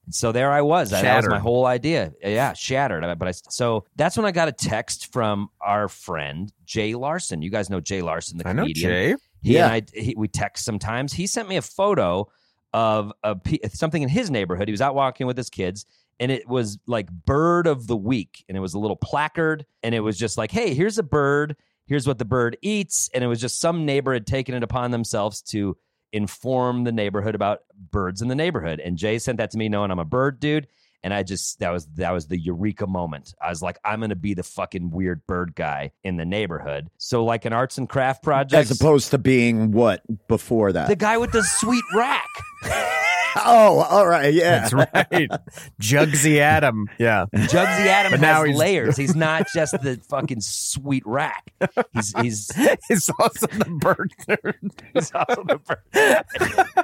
So there I was. That was Shattered. my whole idea. Yeah, shattered. But I so that's when I got a text from our friend Jay Larson. You guys know Jay Larson, the I know comedian. Jay. He Yeah. and I he, we text sometimes. He sent me a photo of a pe- something in his neighborhood. He was out walking with his kids, and it was like bird of the week, and it was a little placard, and it was just like, hey, here's a bird. Here's what the bird eats, and it was just some neighbor had taken it upon themselves to inform the neighborhood about birds in the neighborhood. And Jay sent that to me knowing I'm a bird dude. And I just, that was, that was the eureka moment. I was like, I'm going to be the fucking weird bird guy in the neighborhood. So like an arts and craft project. As opposed to being what before that? The guy with the sweet rack. Oh, all right. Yeah. That's right. Jugsy Adam. Yeah. Jugsy Adam But has now he's- layers. He's not just the fucking sweet rack. He's, he's, He's also the bird nerd. he's also the bird.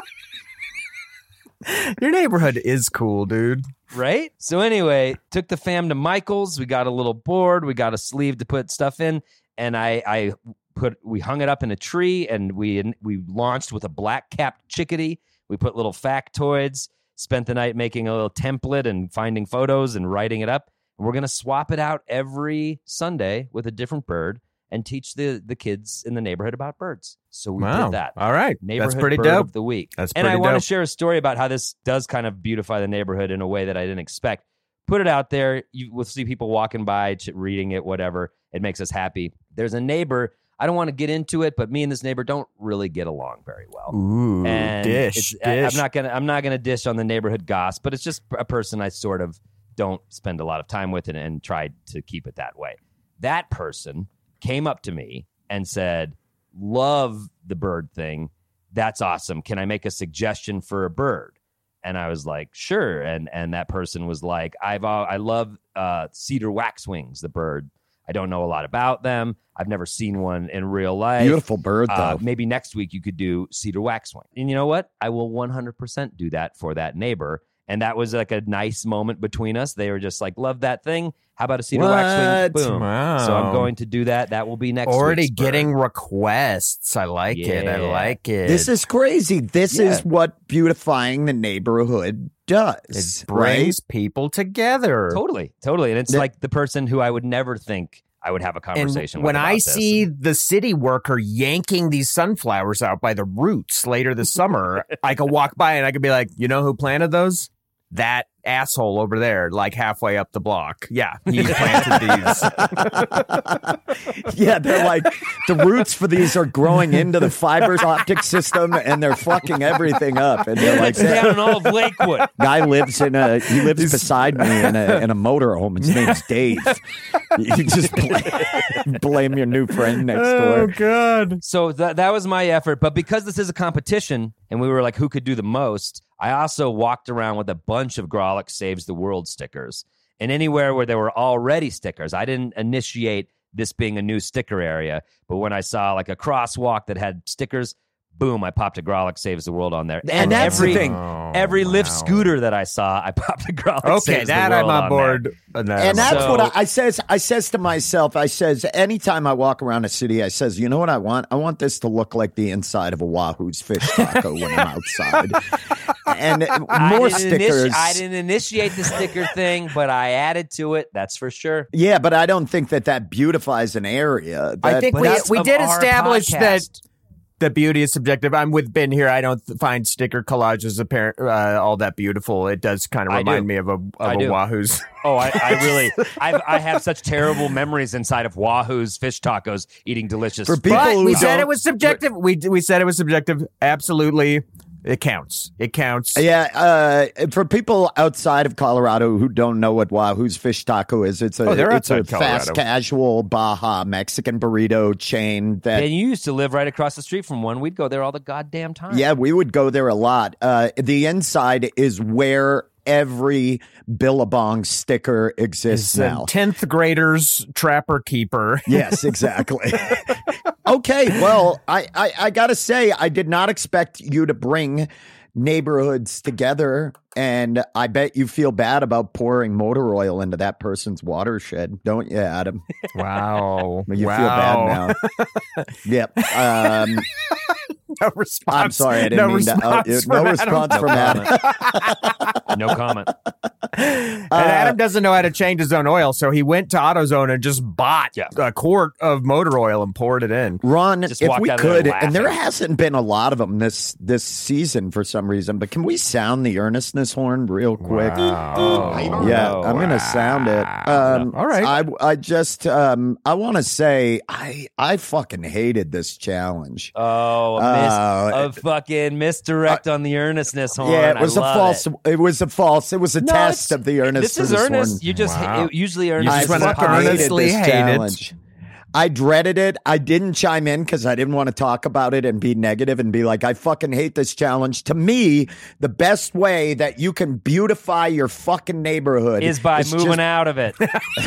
Your neighborhood is cool, dude. Right? So anyway, took the fam to Michael's. We got a little board. We got a sleeve to put stuff in. And I, I put, we hung it up in a tree, and we, we launched with a black-capped chickadee. We put little factoids, spent the night making a little template and finding photos and writing it up. And we're going to swap it out every Sunday with a different bird and teach the, the kids in the neighborhood about birds. So we Wow. did that. All right. Neighborhood That's pretty bird dope. of the week. That's and I pretty want to dope. share a story about how this does kind of beautify the neighborhood in a way that I didn't expect. Put it out there. You will see people walking by, ch- reading it, whatever. It makes us happy. There's a neighbor. I don't want to get into it, but me and this neighbor don't really get along very well. Ooh, and dish, it's- I- dish. I'm not gonna. I'm not gonna dish on the neighborhood goss, but it's just a person I sort of don't spend a lot of time with, and, and tried to keep it that way. That person came up to me and said, "Love the bird thing. That's awesome. Can I make a suggestion for a bird?" And I was like, "Sure." And and that person was like, "I've uh, I love uh, cedar waxwings, the bird. I don't know a lot about them. I've never seen one in real life. Beautiful bird, though. Uh, maybe next week you could do cedar waxwing." And you know what? I will one hundred percent do that for that neighbor. And that was like a nice moment between us. They were just like, "Love that thing. How about a cedar waxwing?" What? Boom. Wow. So I'm going to do that. That will be next Already week's bird. getting requests. I like it. I Yeah. like it. This is crazy. This Yeah. is what beautifying the neighborhood does. It brings people together. Totally, totally. And it's The- like the person who I would never think I would have a conversation And with. when I about this. see the city worker yanking these sunflowers out by the roots later this summer, I could walk by and I could be like, you know who planted those? That asshole over there, like halfway up the block. Yeah, he planted these. Yeah, they're like, the roots for these are growing into the fiber optic system, and they're fucking everything up. And they're like, it's down in all of Lakewood. guy lives in a he lives beside me in a in a motorhome. His name's Dave. You just blame, blame your new friend next door. God. So that that was my effort. But because this is a competition, and we were like, who could do the most? I also walked around with a bunch of Grolic Saves the World stickers. And anywhere where there were already stickers, I didn't initiate this being a new sticker area. But when I saw like a crosswalk that had stickers, boom, I popped a Grolic Saves the World on there. And that's the every, thing. Every Lyft wow. scooter that I saw, I popped a Grolic Okay, Saves that the I'm World on on board. there. And, And that's So- what I, I says. I says to myself. I says anytime I walk around a city, I says, you know what I want? I want this to look like the inside of a Wahoo's fish taco when I'm outside. And I more didn't initi- stickers. I didn't initiate the sticker thing, but I added to it. That's for sure. Yeah, but I don't think that that beautifies an area. I That- think But we that's we of did our establish podcast. that the beauty is subjective. I'm with Ben here. I don't th- find sticker collages apparent uh, all that beautiful. It does kind of I remind do. me of a of I a do. Wahoo's. Oh, I, I really, I've, I have such terrible memories inside of Wahoo's fish tacos, eating delicious. For people But who we said don't- it was subjective. We we said it was subjective. Absolutely, it counts. It counts. Yeah, uh, for people outside of Colorado who don't know what Wahoo's Fish Taco is, it's a Oh, they're it's a outside fast Colorado. casual Baja Mexican burrito chain that. And you used to live right across the street from one. We'd go there all the goddamn time. Yeah, we would go there a lot. Uh, the inside is where every Billabong sticker exists It's a now. tenth graders trapper keeper. Yes, exactly. Okay, well, I, I, I got to say, I did not expect you to bring neighborhoods together, and I bet you feel bad about pouring motor oil into that person's watershed, don't you, Adam? Wow. You wow. feel bad now. Yep. Um, No response. I'm sorry, I didn't no mean to. response Uh, from no Adam. response from Adam. No comment. And Adam doesn't know how to change his own oil, so he went to AutoZone and just bought Yeah. a quart of motor oil and poured it in. Ron, Just if walked we out of there could, and there laughing. hasn't been a lot of them this this season for some reason, but can we sound the earnestness horn real quick? Oh, Yeah, no. I'm gonna sound it. Um, All right. I I just um I want to say I I fucking hated this challenge. Oh, a, mis- Uh, a fucking misdirect on the earnestness horn. yeah, it was I a love false. It. It. was a false. It was a No, test it's- of the earnestness. This is earnest. horn. You just Wow. it, usually You earnest. I just wanna is fucking positive. hated earnestly this hate it. challenge. I dreaded it. I didn't chime in because I didn't want to talk about it and be negative and be like, I fucking hate this challenge. To me, the best way that you can beautify your fucking neighborhood is by moving just- out of it.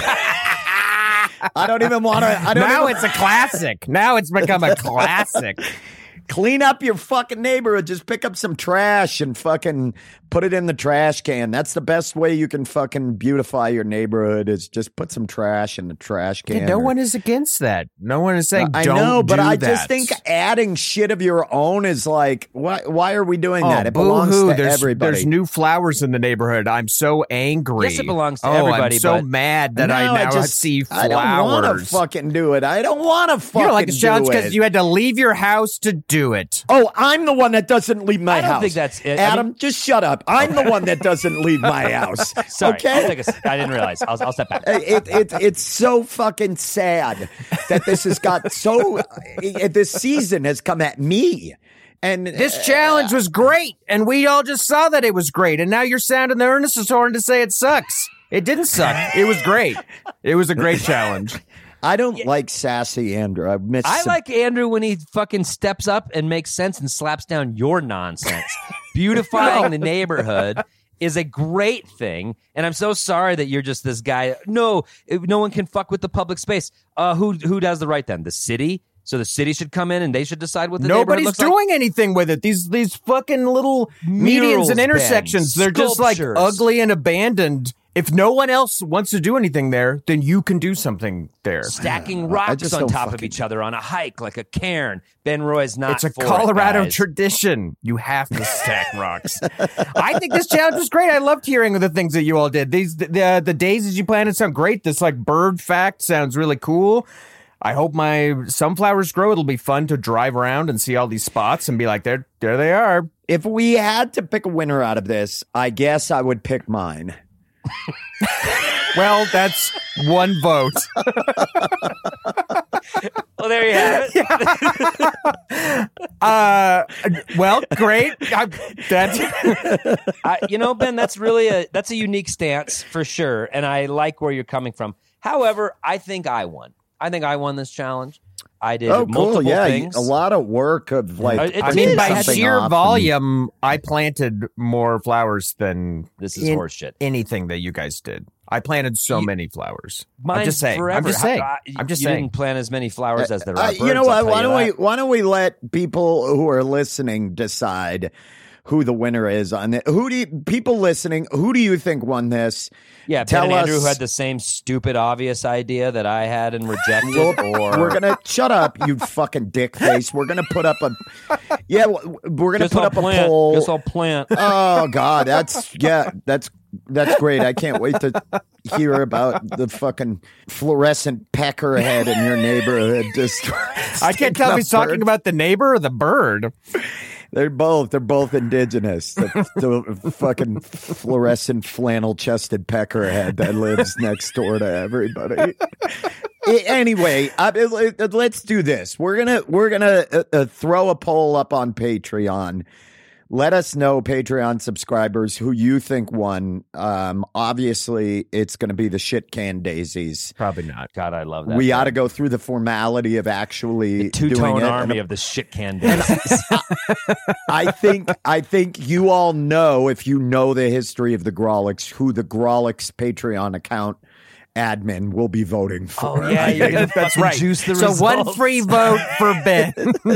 I don't even want to. I don't Now even, it's a classic. Now it's become a classic. clean up your fucking neighborhood. Just pick up some trash and fucking put it in the trash can. That's the best way you can fucking beautify your neighborhood is just put some trash in the trash can. Yeah, no or- one is against that. No one is saying I don't know, but do I that. just think adding shit of your own is like, why? Why are we doing Oh, that? It belongs boo-hoo. to there's, everybody. There's new flowers in the neighborhood. I'm so angry. Yes, it belongs to oh, everybody, I'm so but- mad that No, I now just- see flowers. I don't want to fucking do it. I don't want to fucking You don't like this challenge do because it. you had to leave your house to do it. Oh, I'm the one that doesn't leave my I don't house. think that's it. I Adam, mean- just shut up. I'm the one that doesn't leave my house. Sorry, okay. I'll take a, I didn't realize. I'll, I'll step back. It, it, it's so fucking sad that this has got so. uh, this season has come at me, and This challenge was great, and we all just saw that it was great, and now you're sounding the earnestness horn to say it sucks. It didn't suck. It was great. It was a great challenge. I don't like sassy Andrew. I miss. I some- like Andrew when he fucking steps up and makes sense and slaps down your nonsense. Beautifying the neighborhood is a great thing, and I'm so sorry that you're just this guy. No, it- no one can fuck with the public space. Uh, who who does the right then? The city. So the city should come in and they should decide what the neighborhood Nobody's looks like. doing anything with it. These these fucking little Murals, medians and Ben, intersections, they're just like sculptures. ugly and abandoned. If no one else wants to do anything there, then you can do something there. Stacking I rocks just on don't top of fucking- each other on a hike like a cairn. Ben Roy's not It's a for it, Colorado guys. tradition. You have to stack rocks. I think this challenge was great. I loved hearing the things that you all did. These the the, the daisies you planted sound great. This like bird fact sounds really cool. I hope my sunflowers grow. It'll be fun to drive around and see all these spots and be like, there, there they are. If we had to pick a winner out of this, I guess I would pick mine. Well, that's one vote. Well, there you have it. Uh, well, great. I, that's I, you know, Ben, that's really a that's a unique stance for sure, and I like where you're coming from. However, I think I won. I think I won this challenge. I did Oh, cool. multiple Yeah, things. a lot of work of like. Uh, it I did mean, by something sheer off and- volume, I planted more flowers than This is in horseshit. anything that you guys did. I planted so You- many flowers. Mine's I'm just saying. Forever. I'm just How- saying. I- I'm just you saying. didn't plant as many flowers as there are Uh, birds. you know I'll what? tell Why you don't we? that. Why don't we let people who are listening decide who the winner is on it? Who do you, people listening? Who do you think won this? Yeah, Ben Tell and Andrew us- who had the same stupid, obvious idea that I had and rejected. Well, or we're gonna shut up, you fucking dick face. We're gonna put up a yeah. w- We're gonna Guess put I'll up a plant. poll. Guess I'll plant. Oh God, that's yeah, that's that's great. I can't wait to hear about the fucking fluorescent peckerhead in your neighborhood. Just I can't tell if he's talking bird. about the neighbor or the bird. They're both. They're both indigenous. The, the fucking fluorescent flannel-chested peckerhead that lives next door to everybody. I- anyway, I, let's do this. We're gonna we're gonna uh, uh, throw a poll up on Patreon. Let us know, Patreon subscribers, who you think won. Um, obviously, it's going to be the shit can daisies. Probably not. God, I love that. We ought to go through the formality of actually two doing tone it. army And of the shit can daisies. I think I think you all know, if you know the history of the Grolix, who the Grolix Patreon account admin will be voting for. Oh yeah, you're gonna That's fucking right. juice the so results. one free vote for Ben.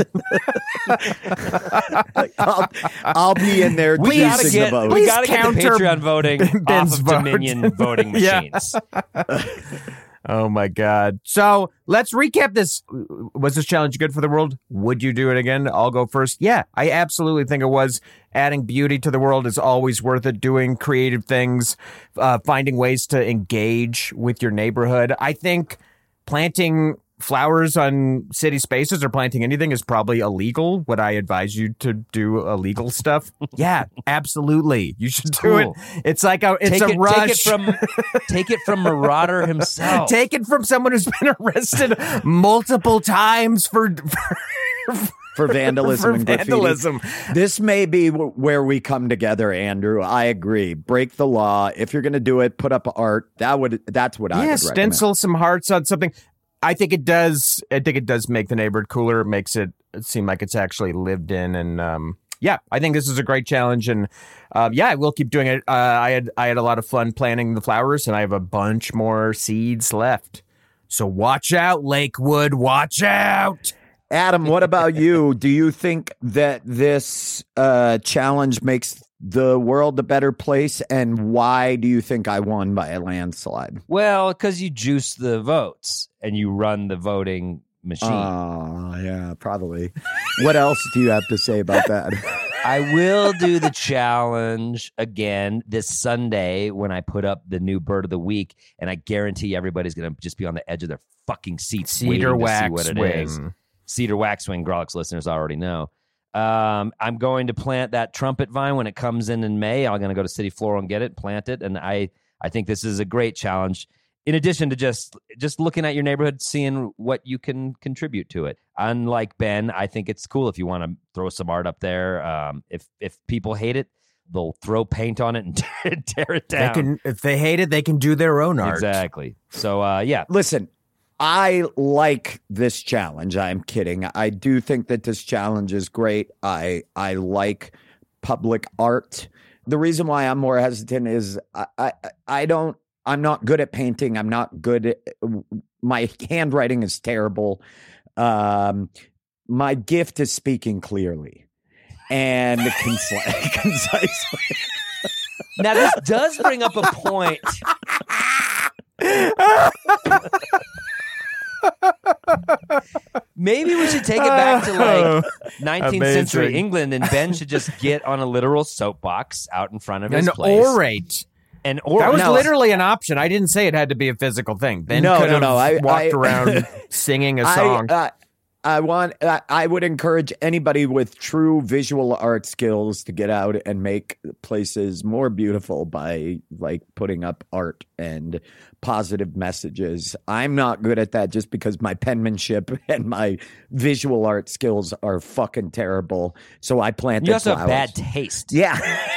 I'll, I'll be in there We gotta juicing get, the vote. we Please gotta get the counter Patreon voting Ben's off of vote. Dominion voting Yeah. machines. Oh my God. So let's recap this. Was this challenge good for the world? Would you do it again? I'll go first. Yeah, I absolutely think it was. Adding beauty to the world is always worth it. Doing creative things, uh, finding ways to engage with your neighborhood. I think planting flowers on city spaces or planting anything is probably illegal. Would I advise you to do illegal stuff? Yeah, absolutely. You should do Cool. it. It's like a it's take a it, rush. Take it from take it from Marauder himself. Take it from someone who's been arrested multiple times for for, For vandalism for and graffiti. vandalism. This may be w- where we come together, Andrew. I agree. Break the law. If you're going to do it, put up art. That would that's what I Yeah, would stencil some hearts on something. I think it does. I think it does make the neighborhood cooler. It makes it seem like it's actually lived in. And um, yeah, I think this is a great challenge. And uh, yeah, I will keep doing it. Uh, I had I had a lot of fun planting the flowers, and I have a bunch more seeds left. So watch out, Lakewood. Watch out. Adam, what about you? Do you think that this uh, challenge makes the world a better place? And why do you think I won by a landslide? Well, because you juice the votes and you run the voting machine. Oh, yeah, probably. What else do you have to say about that? I will do the challenge again this Sunday when I put up the new bird of the week, and I guarantee everybody's going to just be on the edge of their fucking seats Cedar waiting to see what waxwing. it is. Cedar waxwing, Grolix listeners already know. Um, I'm going to plant that trumpet vine when it comes in in May. I'm going to go to City Floral and get it, plant it, and I, I think this is a great challenge. In addition to just just looking at your neighborhood, seeing what you can contribute to it. Unlike Ben, I think it's cool if you want to throw some art up there. Um, if if people hate it, they'll throw paint on it and tear it down. They can, if they hate it, they can do their own art. Exactly. So uh, yeah, Listen, I like this challenge. I'm kidding. I do think that this challenge is great. I I like public art. The reason why I'm more hesitant is I I, I don't. I'm not good at painting. I'm not good at, my handwriting is terrible. Um, my gift is speaking clearly and concise, concisely. Now this does bring up a point. Maybe we should take it back to like nineteenth Amazing. century England, and Ben should just get on a literal soapbox out in front of his And place. orate. And or That was no, literally an option. I didn't say it had to be a physical thing. Ben No, could no, have no. I- walked I- around singing a song. I, uh, I want. I, I would encourage anybody with true visual art skills to get out and make places more beautiful by like putting up art and positive messages. I'm not good at that just because my penmanship and my visual art skills are fucking terrible. So I planted you also flowers. have bad taste. Yeah.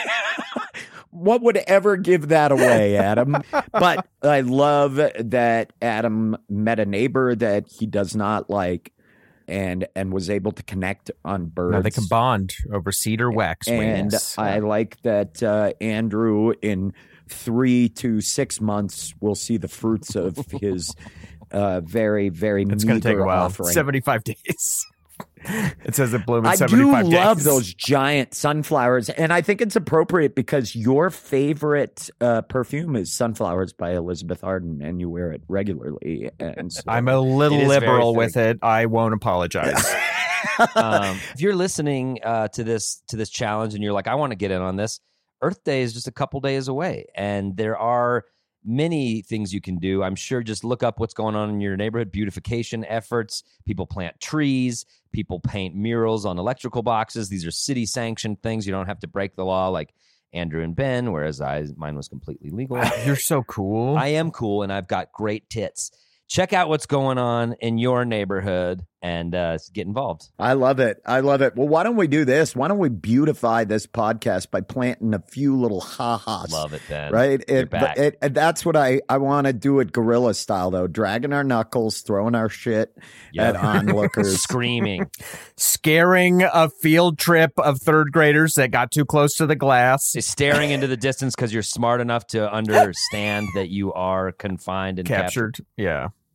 What would ever give that away, Adam? But I love that Adam met a neighbor that he does not like and and was able to connect on birds. Now they can bond over cedar wax And wings. I like that uh, Andrew, in three to six months, will see the fruits of his uh, very, very It's going to take a meager while. offering. seventy-five days. It says it blooms in I do seventy-five love days. those giant sunflowers, and I think it's appropriate because your favorite uh, perfume is Sunflowers by Elizabeth Arden, and you wear it regularly. And so, I'm a little It is very liberal thick. with it. I won't apologize. um, if you're listening uh, to this to this challenge and you're like, I want to get in on this, Earth Day is just a couple days away, and there are many things you can do. I'm sure just look up what's going on in your neighborhood, beautification efforts. People plant trees. People paint murals on electrical boxes. These are city sanctioned things. You don't have to break the law like Andrew and Ben, whereas I mine was completely legal. You're so cool. I am cool, and I've got great tits. Check out what's going on in your neighborhood and uh, get involved. I love it. I love it. Well, why don't we do this? Why don't we beautify this podcast by planting a few little ha-has? Love it, Ben. Right? You're It, back. it, it, that's what I, I want to do it gorilla style, though. Dragging our knuckles, throwing our shit Yep. at onlookers. Screaming. Scaring a field trip of third graders that got too close to the glass. Staring into the distance because you're smart enough to understand that you are confined and captured. Captured. Yeah.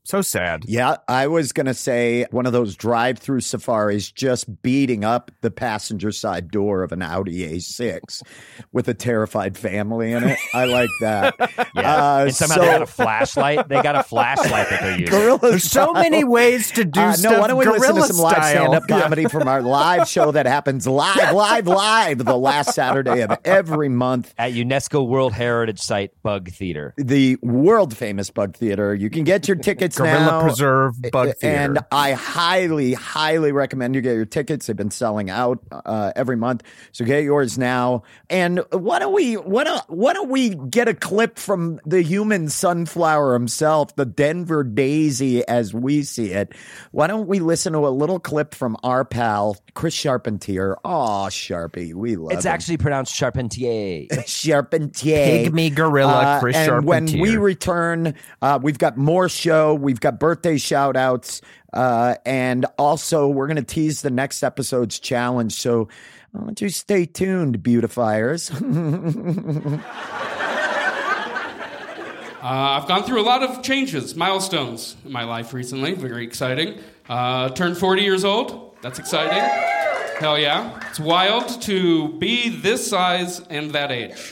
So sad. Yeah, I was going to say one of those drive-through safaris just beating up the passenger side door of an Audi A six with a terrified family in it. I like that. Yeah. Uh, and somehow so, they got a flashlight. They got a flashlight that they're using. Gorilla There's so style. many ways to do Uh, stuff. no, why don't we listen to gorilla some live style. stand-up comedy from our live show that happens live, live, live the last Saturday of every month At UNESCO World Heritage Site Bug Theater. the world-famous Bug Theater. You can get your tickets Gorilla now. Preserve Bug Theater. And I highly, highly recommend you get your tickets. They've been selling out uh, every month, so get yours now. And why don't we, why don't, why don't we get a clip from the human sunflower himself, the Denver Daisy as we see it? Why don't we listen to a little clip from our pal Chris Charpentier? Oh, Sharpie, we love It's him. actually pronounced Charpentier. Charpentier. Pygmy gorilla Chris uh, and Charpentier. when we return, uh, we've got more show. We've got birthday shout outs. Uh, and also, we're going to tease the next episode's challenge. So why don't you stay tuned, beautifiers? Uh, I've gone through a lot of changes, milestones in my life recently. Very exciting. Uh, turned forty years old. That's exciting. Hell yeah. It's wild to be this size and that age.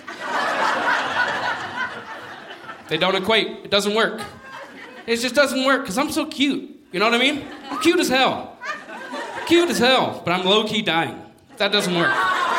They don't equate. It doesn't work. It just doesn't work because I'm so cute. You know what I mean? I'm cute as hell. Cute as hell, but I'm low-key dying. That doesn't work.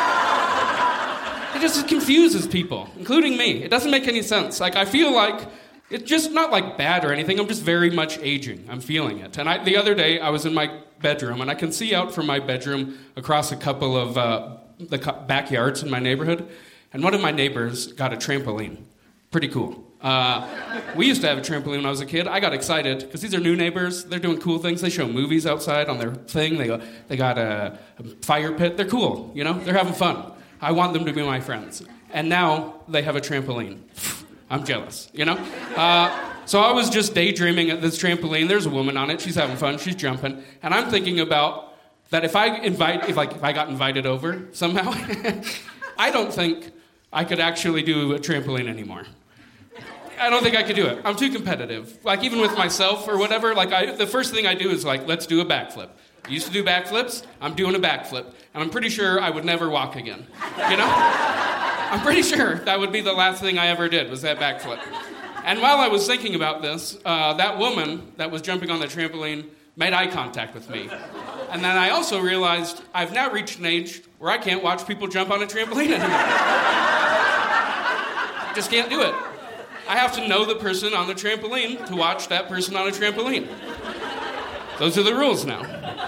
It just confuses people, including me. It doesn't make any sense. Like, I feel like it's just not like bad or anything. I'm just very much aging. I'm feeling it. And I, the other day, I was in my bedroom, and I can see out from my bedroom across a couple of uh, the backyards in my neighborhood. And one of my neighbors got a trampoline. Pretty cool. Uh, we used to have a trampoline when I was a kid. I got excited because these are new neighbors. They're doing cool things. They show movies outside on their thing. They go, they got a, a fire pit. They're cool, you know? They're having fun. I want them to be my friends. And now they have a trampoline. I'm jealous, you know? Uh, so I was just daydreaming at this trampoline. There's a woman on it. She's having fun. She's jumping. And I'm thinking about that if I invite, if like if I got invited over somehow, I don't think I could actually do a trampoline anymore. I don't think I could do it. I'm too competitive. Like, even with myself or whatever, like, I, the first thing I do is, like, let's do a backflip. I used to do backflips. I'm doing a backflip. And I'm pretty sure I would never walk again. You know? I'm pretty sure that would be the last thing I ever did, was that backflip. And while I was thinking about this, uh, that woman that was jumping on the trampoline made eye contact with me. And then I also realized I've now reached an age where I can't watch people jump on a trampoline anymore. I just can't do it. I have to know the person on the trampoline to watch that person on a trampoline. Those are the rules now.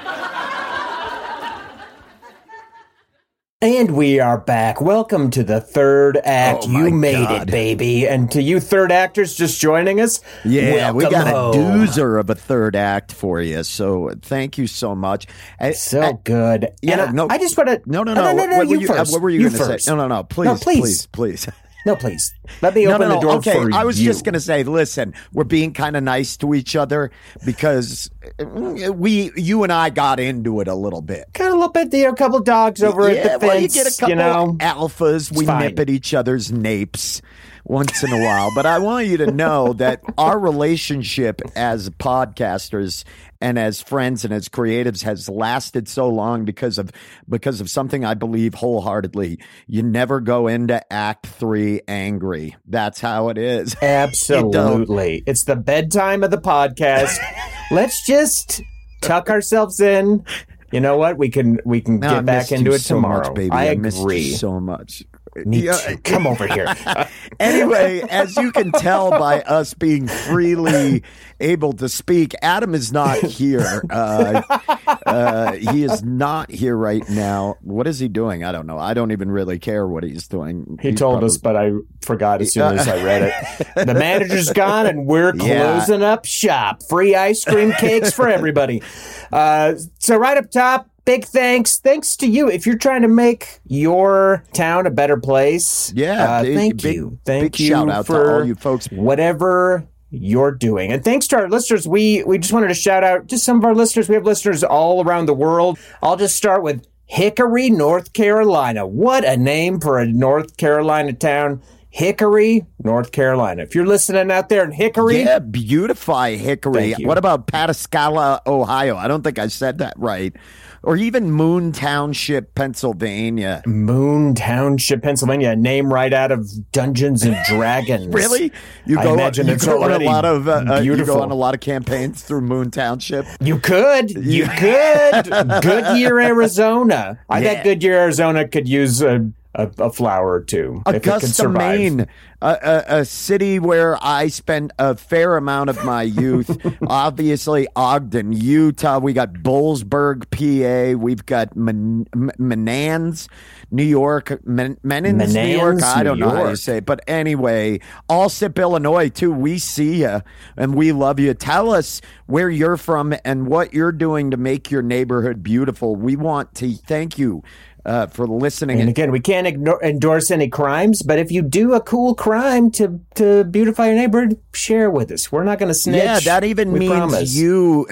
And we are back. Welcome to the third act. Oh, my you made God. it, baby. And to you third actors just joining us, Yeah, we welcome got a home. doozer of a third act for you. So thank you so much. I- So I- good. Yeah, And no, I just want to. no, no, no, no. no, no, what, you were you, uh, first. what were you, You going to first. say? No, no, no. Please, No, please. please, please. No, please. Let me No, open no, the no. door Okay, for you. I was just going to say, listen, we're being kind of nice to each other because we, you and I got into it a little bit. Got a little bit there, a couple dogs over yeah, at the well, you fence. get a couple know. alphas. We fine. nip at each other's napes once in a while. But I want you to know that our relationship as podcasters and as friends and as creatives has lasted so long because of because of something I believe wholeheartedly. You never go into act three angry. That's how it is. Absolutely. It's the bedtime of the podcast. Let's just tuck ourselves in. You know what? We can we can No, I get back missed into you it so tomorrow. much, baby. I I missed you agree. so much. Me Yeah. too. Come over here. Anyway, as you can tell by us being freely able to speak, Adam is not here. Uh, uh, he is not here right now. What is he doing? I don't know. I don't even really care what he's doing. He He's told probably- us, but I forgot as soon as I read it. The manager's gone, and we're Yeah. closing up shop. Free ice cream cakes for everybody. Uh, so right up top, big thanks. Thanks to you. If you're trying to make your town a better place, Yeah, uh, big- thank big- you. Thank big you shout out to for all you folks. whatever you're doing. And thanks to our listeners. We we just wanted to shout out just some of our listeners. We have listeners all around the world. I'll just start with Hickory, North Carolina. What a name for a North Carolina town. Hickory, North Carolina. If you're listening out there in Hickory. Yeah, beautify Hickory. Thank you. What about Pataskala, Ohio? I don't think I said that right. Or even Moon Township, Pennsylvania. Moon Township, Pennsylvania. A name right out of Dungeons and Dragons. Really? You I go, imagine you it's go on a already lot of uh, uh, you beautiful. go on a lot of campaigns through Moon Township. You could. You could. Goodyear, Arizona. I Yeah. bet Goodyear, Arizona could use a, a, a flower or two. if it could Augusta, survive. Maine, a, a, a city where I spent a fair amount of my youth. Obviously, Ogden, Utah. We got Bollesburg, P A. We've got Men- M- Menans, New York. Men- Menans, New York. Menans, I don't New know how you York. say it. But anyway, Allsip, Illinois, too. We see you and we love you. Tell us where you're from and what you're doing to make your neighborhood beautiful. We want to thank you uh, for listening. And again, we can't ignore, endorse any crimes, but if you do a cool crime to, to beautify your neighborhood, share it with us. We're not going to snitch. Yeah, that even we means promise. you.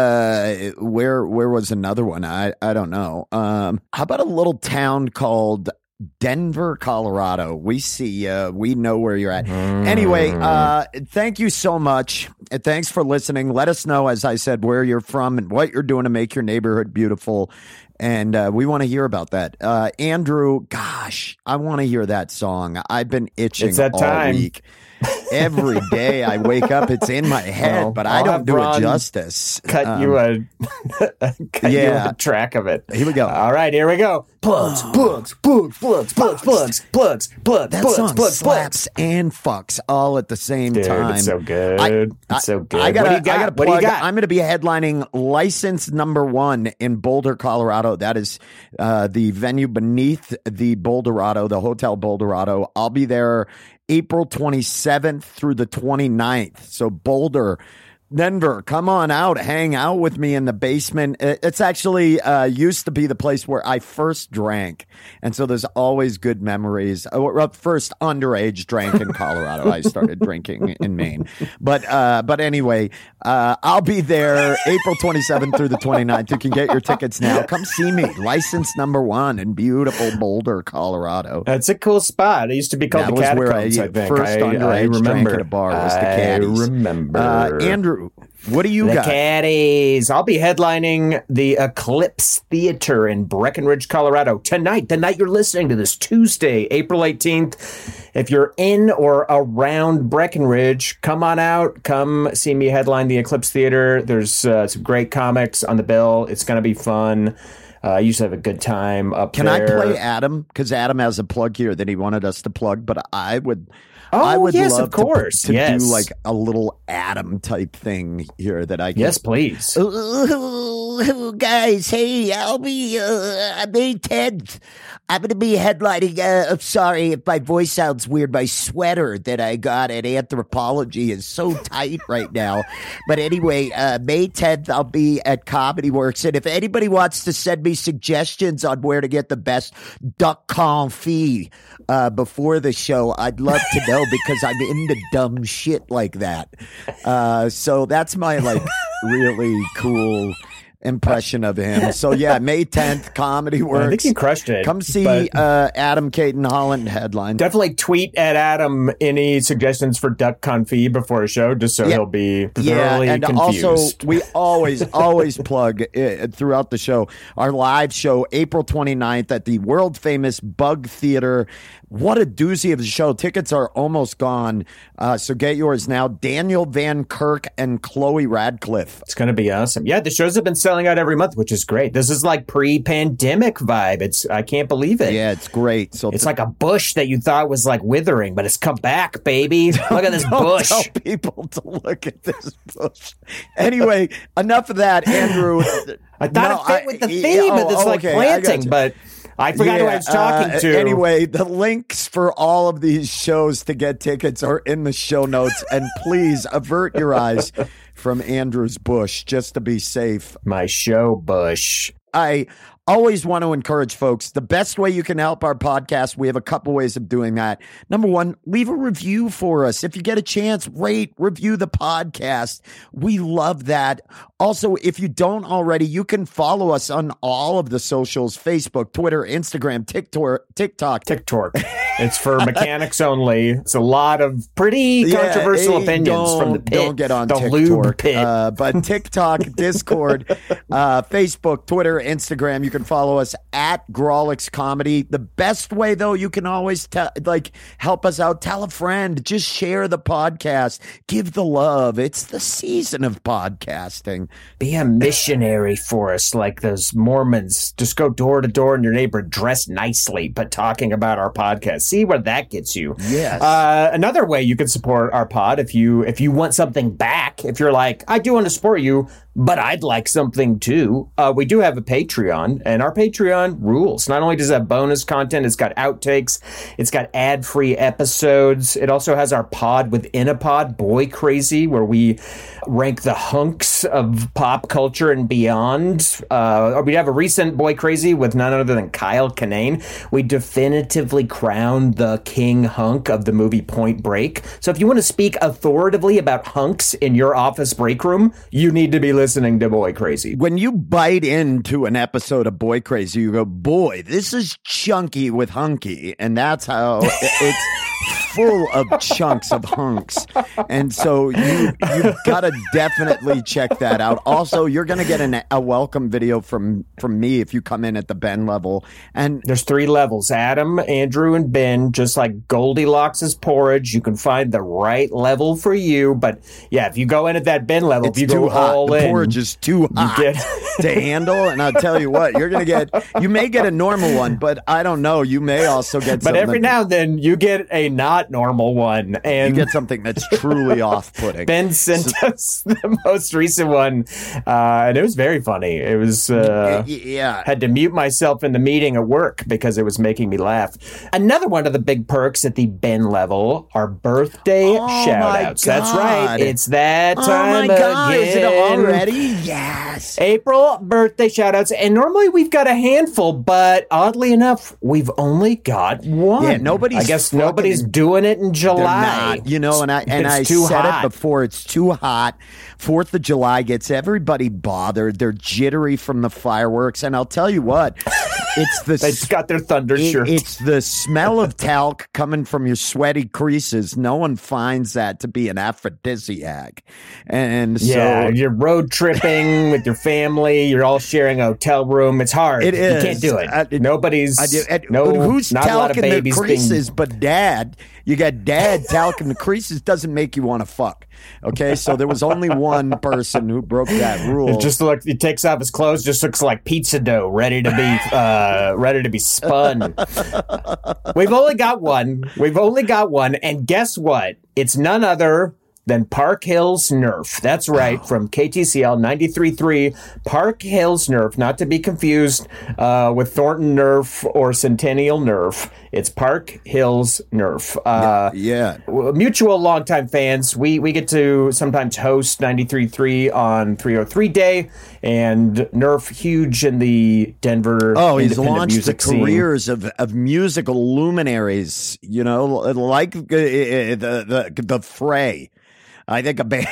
Uh, where where was another one? I I don't know. Um, how about a little town called Denver, Colorado? We see. Uh, we know where you're at. Mm. Anyway, uh, thank you so much. And thanks for listening. Let us know, as I said, where you're from and what you're doing to make your neighborhood beautiful. And uh, we want to hear about that. Uh, Andrew, gosh, I want to hear that song. I've been itching It's that all time. week. Every day I wake up, it's in my head, Well, but I I'll don't have do Ron it justice. Cut Um, you a cut yeah. you a track of it. Here we go. All right, here we go. Plugs, plugs, plugs, plugs, plugs, plugs, plugs, plugs, That plugs, song plugs, slaps plugs. and fucks all at the same Dude, time. it's so good. I, It's so good. I gotta, What do you got? I gotta What do you plug. got? I'm going to be headlining License Number One in Boulder, Colorado. That is uh, the venue beneath the Boulderado, the Hotel Boulderado. I'll be there April twenty-seventh through the twenty-ninth. So Boulder, Denver, come on out, hang out with me in the basement. It- It's actually uh, used to be the place where I first drank, and so there's always good memories. Uh, well, first underage drank in Colorado. I started drinking in Maine, but uh, but anyway, uh, I'll be there April twenty-seventh through the twenty-ninth. You can get your tickets now. Come see me. License Number One in beautiful Boulder, Colorado. That's a cool spot. It used to be called That the was Catacombs, where I, I think. first I, underage I remember. drank at a bar was the Caddies. I remember. Uh, Andrew, what do you the got? Caddies. I'll be headlining the Eclipse Theater in Breckenridge, Colorado tonight, the night you're listening to this, Tuesday, April eighteenth. If you're in or around Breckenridge, come on out. Come see me headline the Eclipse Theater. There's uh, some great comics on the bill. It's going to be fun. Uh, I used to have a good time up Can there. I play Adam? Because Adam has a plug here that he wanted us to plug, but I would. Oh, I would yes, love of course. to, to Yes. do like a little Adam type thing here that I can. Yes, please. Ooh, guys, hey, I'll be uh, May tenth. I'm going to be headlining. Uh, I'm sorry if my voice sounds weird. My sweater that I got at Anthropology is so tight right now. But anyway, uh, May tenth, I'll be at Comedy Works. And if anybody wants to send me suggestions on where to get the best duck confit uh, before the show, I'd love to know because I'm into dumb shit like that. Uh, so that's my like really cool impression of him. So yeah, May tenth, Comedy Works. I think you crushed it. Come see but- uh, Adam Caton Holland headline. Definitely tweet at Adam any suggestions for duck confit before a show, just so Yeah. he'll be Yeah, thoroughly and confused. also we always, always plug uh, throughout the show our live show April twenty-ninth at the world famous Bug Theater. What a doozy of a show. Tickets are almost gone, uh, so get yours now. Daniel Van Kirk and Chloe Radcliffe. It's going to be awesome. Yeah, the shows have been selling out every month, which is great. This is like pre-pandemic vibe. It's I can't believe it. Yeah, it's great. So it's like a bush that you thought was like withering, but it's come back, baby. Look at this Don't bush. Tell people to look at this bush. Anyway, enough of that, Andrew. I thought No, it fit with the I- theme oh, of this like okay, I got planting, you. but I forgot who I Yeah, was talking uh, to. Anyway, the links for all of these shows to get tickets are in the show notes. And please avert your eyes from Andrew's bush just to be safe. My show bush. I always want to encourage folks. The best way you can help our podcast, we have a couple ways of doing that. Number one, leave a review for us. If you get a chance, rate, review the podcast. We love that. Also, if you don't already, you can follow us on all of the socials, Facebook, Twitter, Instagram, TikTok, TikTok. TikTok. It's for mechanics only. It's a lot of pretty Yeah, controversial hey, opinions don't- from the pit. Don't get on the lube TikTok. pit. Uh, but TikTok, Discord, uh, Facebook, Twitter, Instagram. You can follow us at Grawlix Comedy. The best way, though, you can always tell, like help us out. Tell a friend. Just share the podcast. Give the love. It's the season of podcasting. Be a missionary for us, like those Mormons. Just go door to door in your neighborhood, dress nicely, but talking about our podcast. See where that gets you. Yes. Uh, another way you can support our pod if you if you want something back. If you're like, I do want to support you, but I'd like something too. Uh, we do have a Patreon, and our Patreon rules. Not only does it have bonus content, it's got outtakes, it's got ad-free episodes. It also has our pod within a pod, Boy Crazy, where we rank the hunks of pop culture and beyond. Uh, we have a recent Boy Crazy with none other than Kyle Kinane. We definitively crowned the king hunk of the movie Point Break. So if you want to speak authoritatively about hunks in your office break room, you need to be listening to Boy Crazy. When you bite into an episode of Boy Crazy, you go, boy, this is chunky with hunky. And that's how it- it's full of chunks of hunks. And so you, you've got to definitely check that out. Also, you're going to get an, a welcome video from, from me if you come in at the Ben level. And there's three levels, Adam, Andrew, and Ben, just like Goldilocks' porridge. You can find the right level for you. But yeah, if you go in at that Ben level, it's if you too go hot. all The in, porridge is too hot get- to handle. And I'll tell you what, you're going to get, you may get a normal one, but I don't know. You may also get But something every now and then you get a not normal one, and you get something that's truly off-putting. Ben sent us the most recent one, uh, and it was very funny. It was uh, Y- yeah. had to mute myself in the meeting at work because it was making me laugh. Another one of the big perks at the Ben level are birthday Oh, shout my outs. That's right. God. It's that Oh time my God, again. is it already? Yes. April birthday shout outs. And normally we've got a handful, but oddly enough, we've only got one. Yeah, nobody's I guess fucking- nobody's doing it in They're July. not, you know, and I and It's I too said hot. it before. It's too hot. Fourth of July gets everybody bothered. They're jittery from the fireworks, and I'll tell you what, it's the They've got their thunder it- shirts. It's the smell of talc coming from your sweaty creases. No one finds that to be an aphrodisiac, and so Yeah, you're road tripping with your family. You're all sharing a hotel room. It's hard. It is. You can't do it. I- it- Nobody's. I do, and no, who's not a lot of talcing the babies creases being. but dad? You got dad talcing the creases doesn't make you want to fuck. Okay, so there was only one person who broke that rule. It just look. He takes off his clothes. Just looks like pizza dough, ready to be, uh, ready to be spun. We've only got one. We've only got one, and guess what? It's none other than Park Hills Nerf. That's right, from K T C L ninety-three point three, Park Hills Nerf, not to be confused uh, with Thornton Nerf or Centennial Nerf. It's Park Hills Nerf. Uh, yeah. Mutual longtime fans, we, we get to sometimes host ninety-three point three on three oh three Day, and Nerf huge in the Denver Oh, he's independent launched the music scene. careers of, of musical luminaries, you know, like uh, the, the, the Fray. I think a band.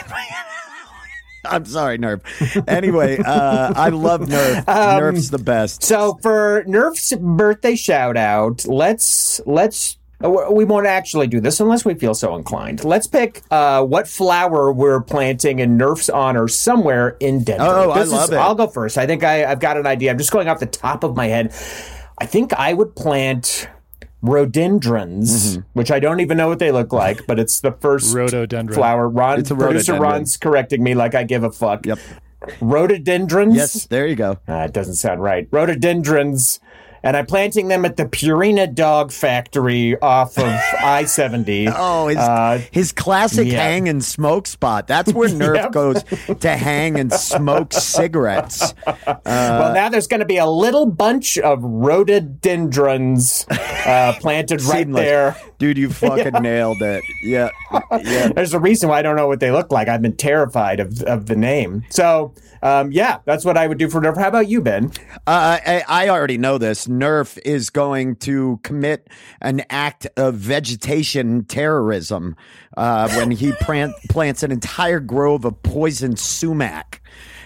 I'm sorry, Nerf. Anyway, uh, I love Nerf. Um, Nerf's the best. So for Nerf's birthday shout out, let's let's we won't actually do this unless we feel so inclined. Let's pick uh, what flower we're planting in Nerf's honor somewhere in Denver. Oh, I This love is, it. I'll go first. I think I, I've got an idea. I'm just going off the top of my head. I think I would plant rhododendrons, Mm-hmm. which I don't even know what they look like, but it's the first Rhododendron. flower. Ron, It's a producer rhododendron. Ron's correcting me like I give a fuck. Yep. Rhododendrons? Yes, there you go. Uh, it doesn't sound right. Rhododendrons. And I'm planting them at the Purina Dog Factory off of I seventy. Oh, his, Uh, his classic yeah. hang and smoke spot. That's where Nerf Yep. goes to hang and smoke cigarettes. Uh, well, now there's going to be a little bunch of rhododendrons uh, planted right Seamless. there. Dude, you fucking nailed it. Yeah. Yeah. There's a reason why I don't know what they look like. I've been terrified of, of the name. So, um, yeah, that's what I would do for Nerf. How about you, Ben? Uh, I, I already know this. Nerf is going to commit an act of vegetation terrorism uh, when he plant, plants an entire grove of poison sumac.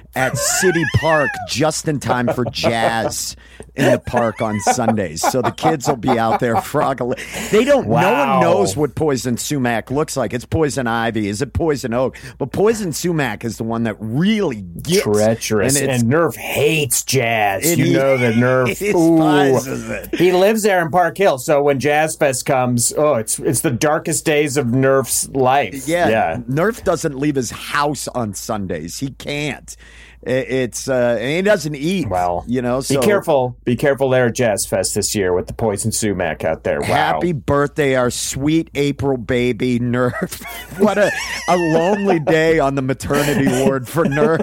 at City Park just in time for jazz in the park on Sundays. So the kids will be out there frogging. They don't, no Wow. one knows what poison sumac looks like. It's poison ivy. Is it poison oak? But poison sumac is the one that really gets. Treacherous. And, it's- Nerf hates jazz. It- you know that Nerf. he despises ooh. it. He lives there in Park Hill, so when Jazz Fest comes, oh, it's it's the darkest days of Nerf's life. Yeah, yeah. Nerf doesn't leave his house on Sundays. He can't. I- It's uh, and he doesn't eat. Well, you know. Be So careful. Be careful there at Jazz Fest this year with the poison sumac out there. Wow. Happy birthday, our sweet April baby, Nerf. What a, a lonely day on the maternity ward for Nerf.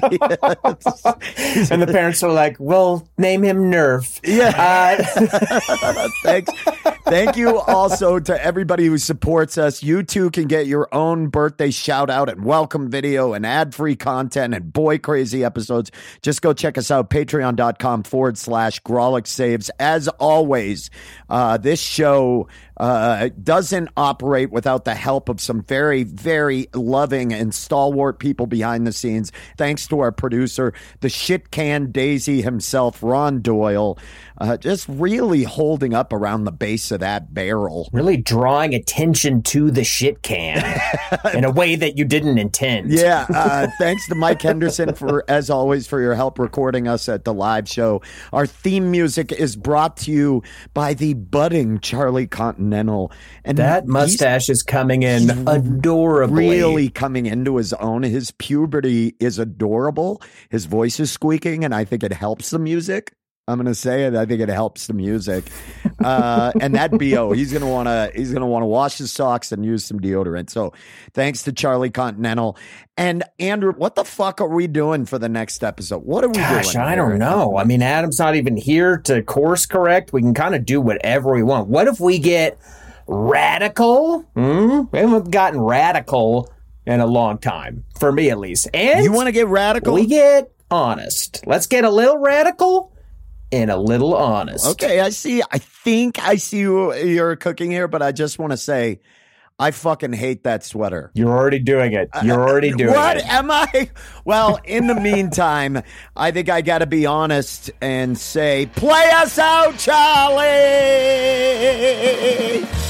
Yes. And the parents are like, well, name him Nerf. Yeah. Uh, Thanks. Thank you also to everybody who supports us. You too can get your own birthday shout out and welcome video and ad free content and boy crazy episodes. Just go check us out, patreon.com forward slash Grawlix Saves. As always, uh, this show uh, doesn't operate without the help of some very, very loving and stalwart people behind the scenes. Thanks to our producer, the shit can Daisy himself, Ron Doyle, uh, just really holding up around the base of that barrel. Really drawing attention to the shit can in a way that you didn't intend. Yeah, uh, thanks to Mike Henderson for, as always, for your help recording us at the live show. Our theme music is brought to you by the budding Charlie Continental, and That he's mustache is coming in adorably. really coming into his own. His puberty is adorable. His voice is squeaking, and I think it helps the music. I'm going to say it. I think it helps the music. Uh, and that B O, he's going to want to, he's going to want to wash his socks and use some deodorant. So thanks to Charlie Continental. And Andrew, what the fuck are we doing for the next episode? What are we Gosh, doing? I here? don't know. I mean, Adam's not even here to course correct. We can kind of do whatever we want. What if we get radical? Hmm? We haven't gotten radical in a long time, for me at least. And You want to get radical? we get honest. Let's get a little radical and a little honest. Okay, I see. I think I see you, you're cooking here, but I just want to say, I fucking hate that sweater. You're already doing it. You're already doing what it. am I? Well, in the meantime, I think I got to be honest and say, play us out, Charlie!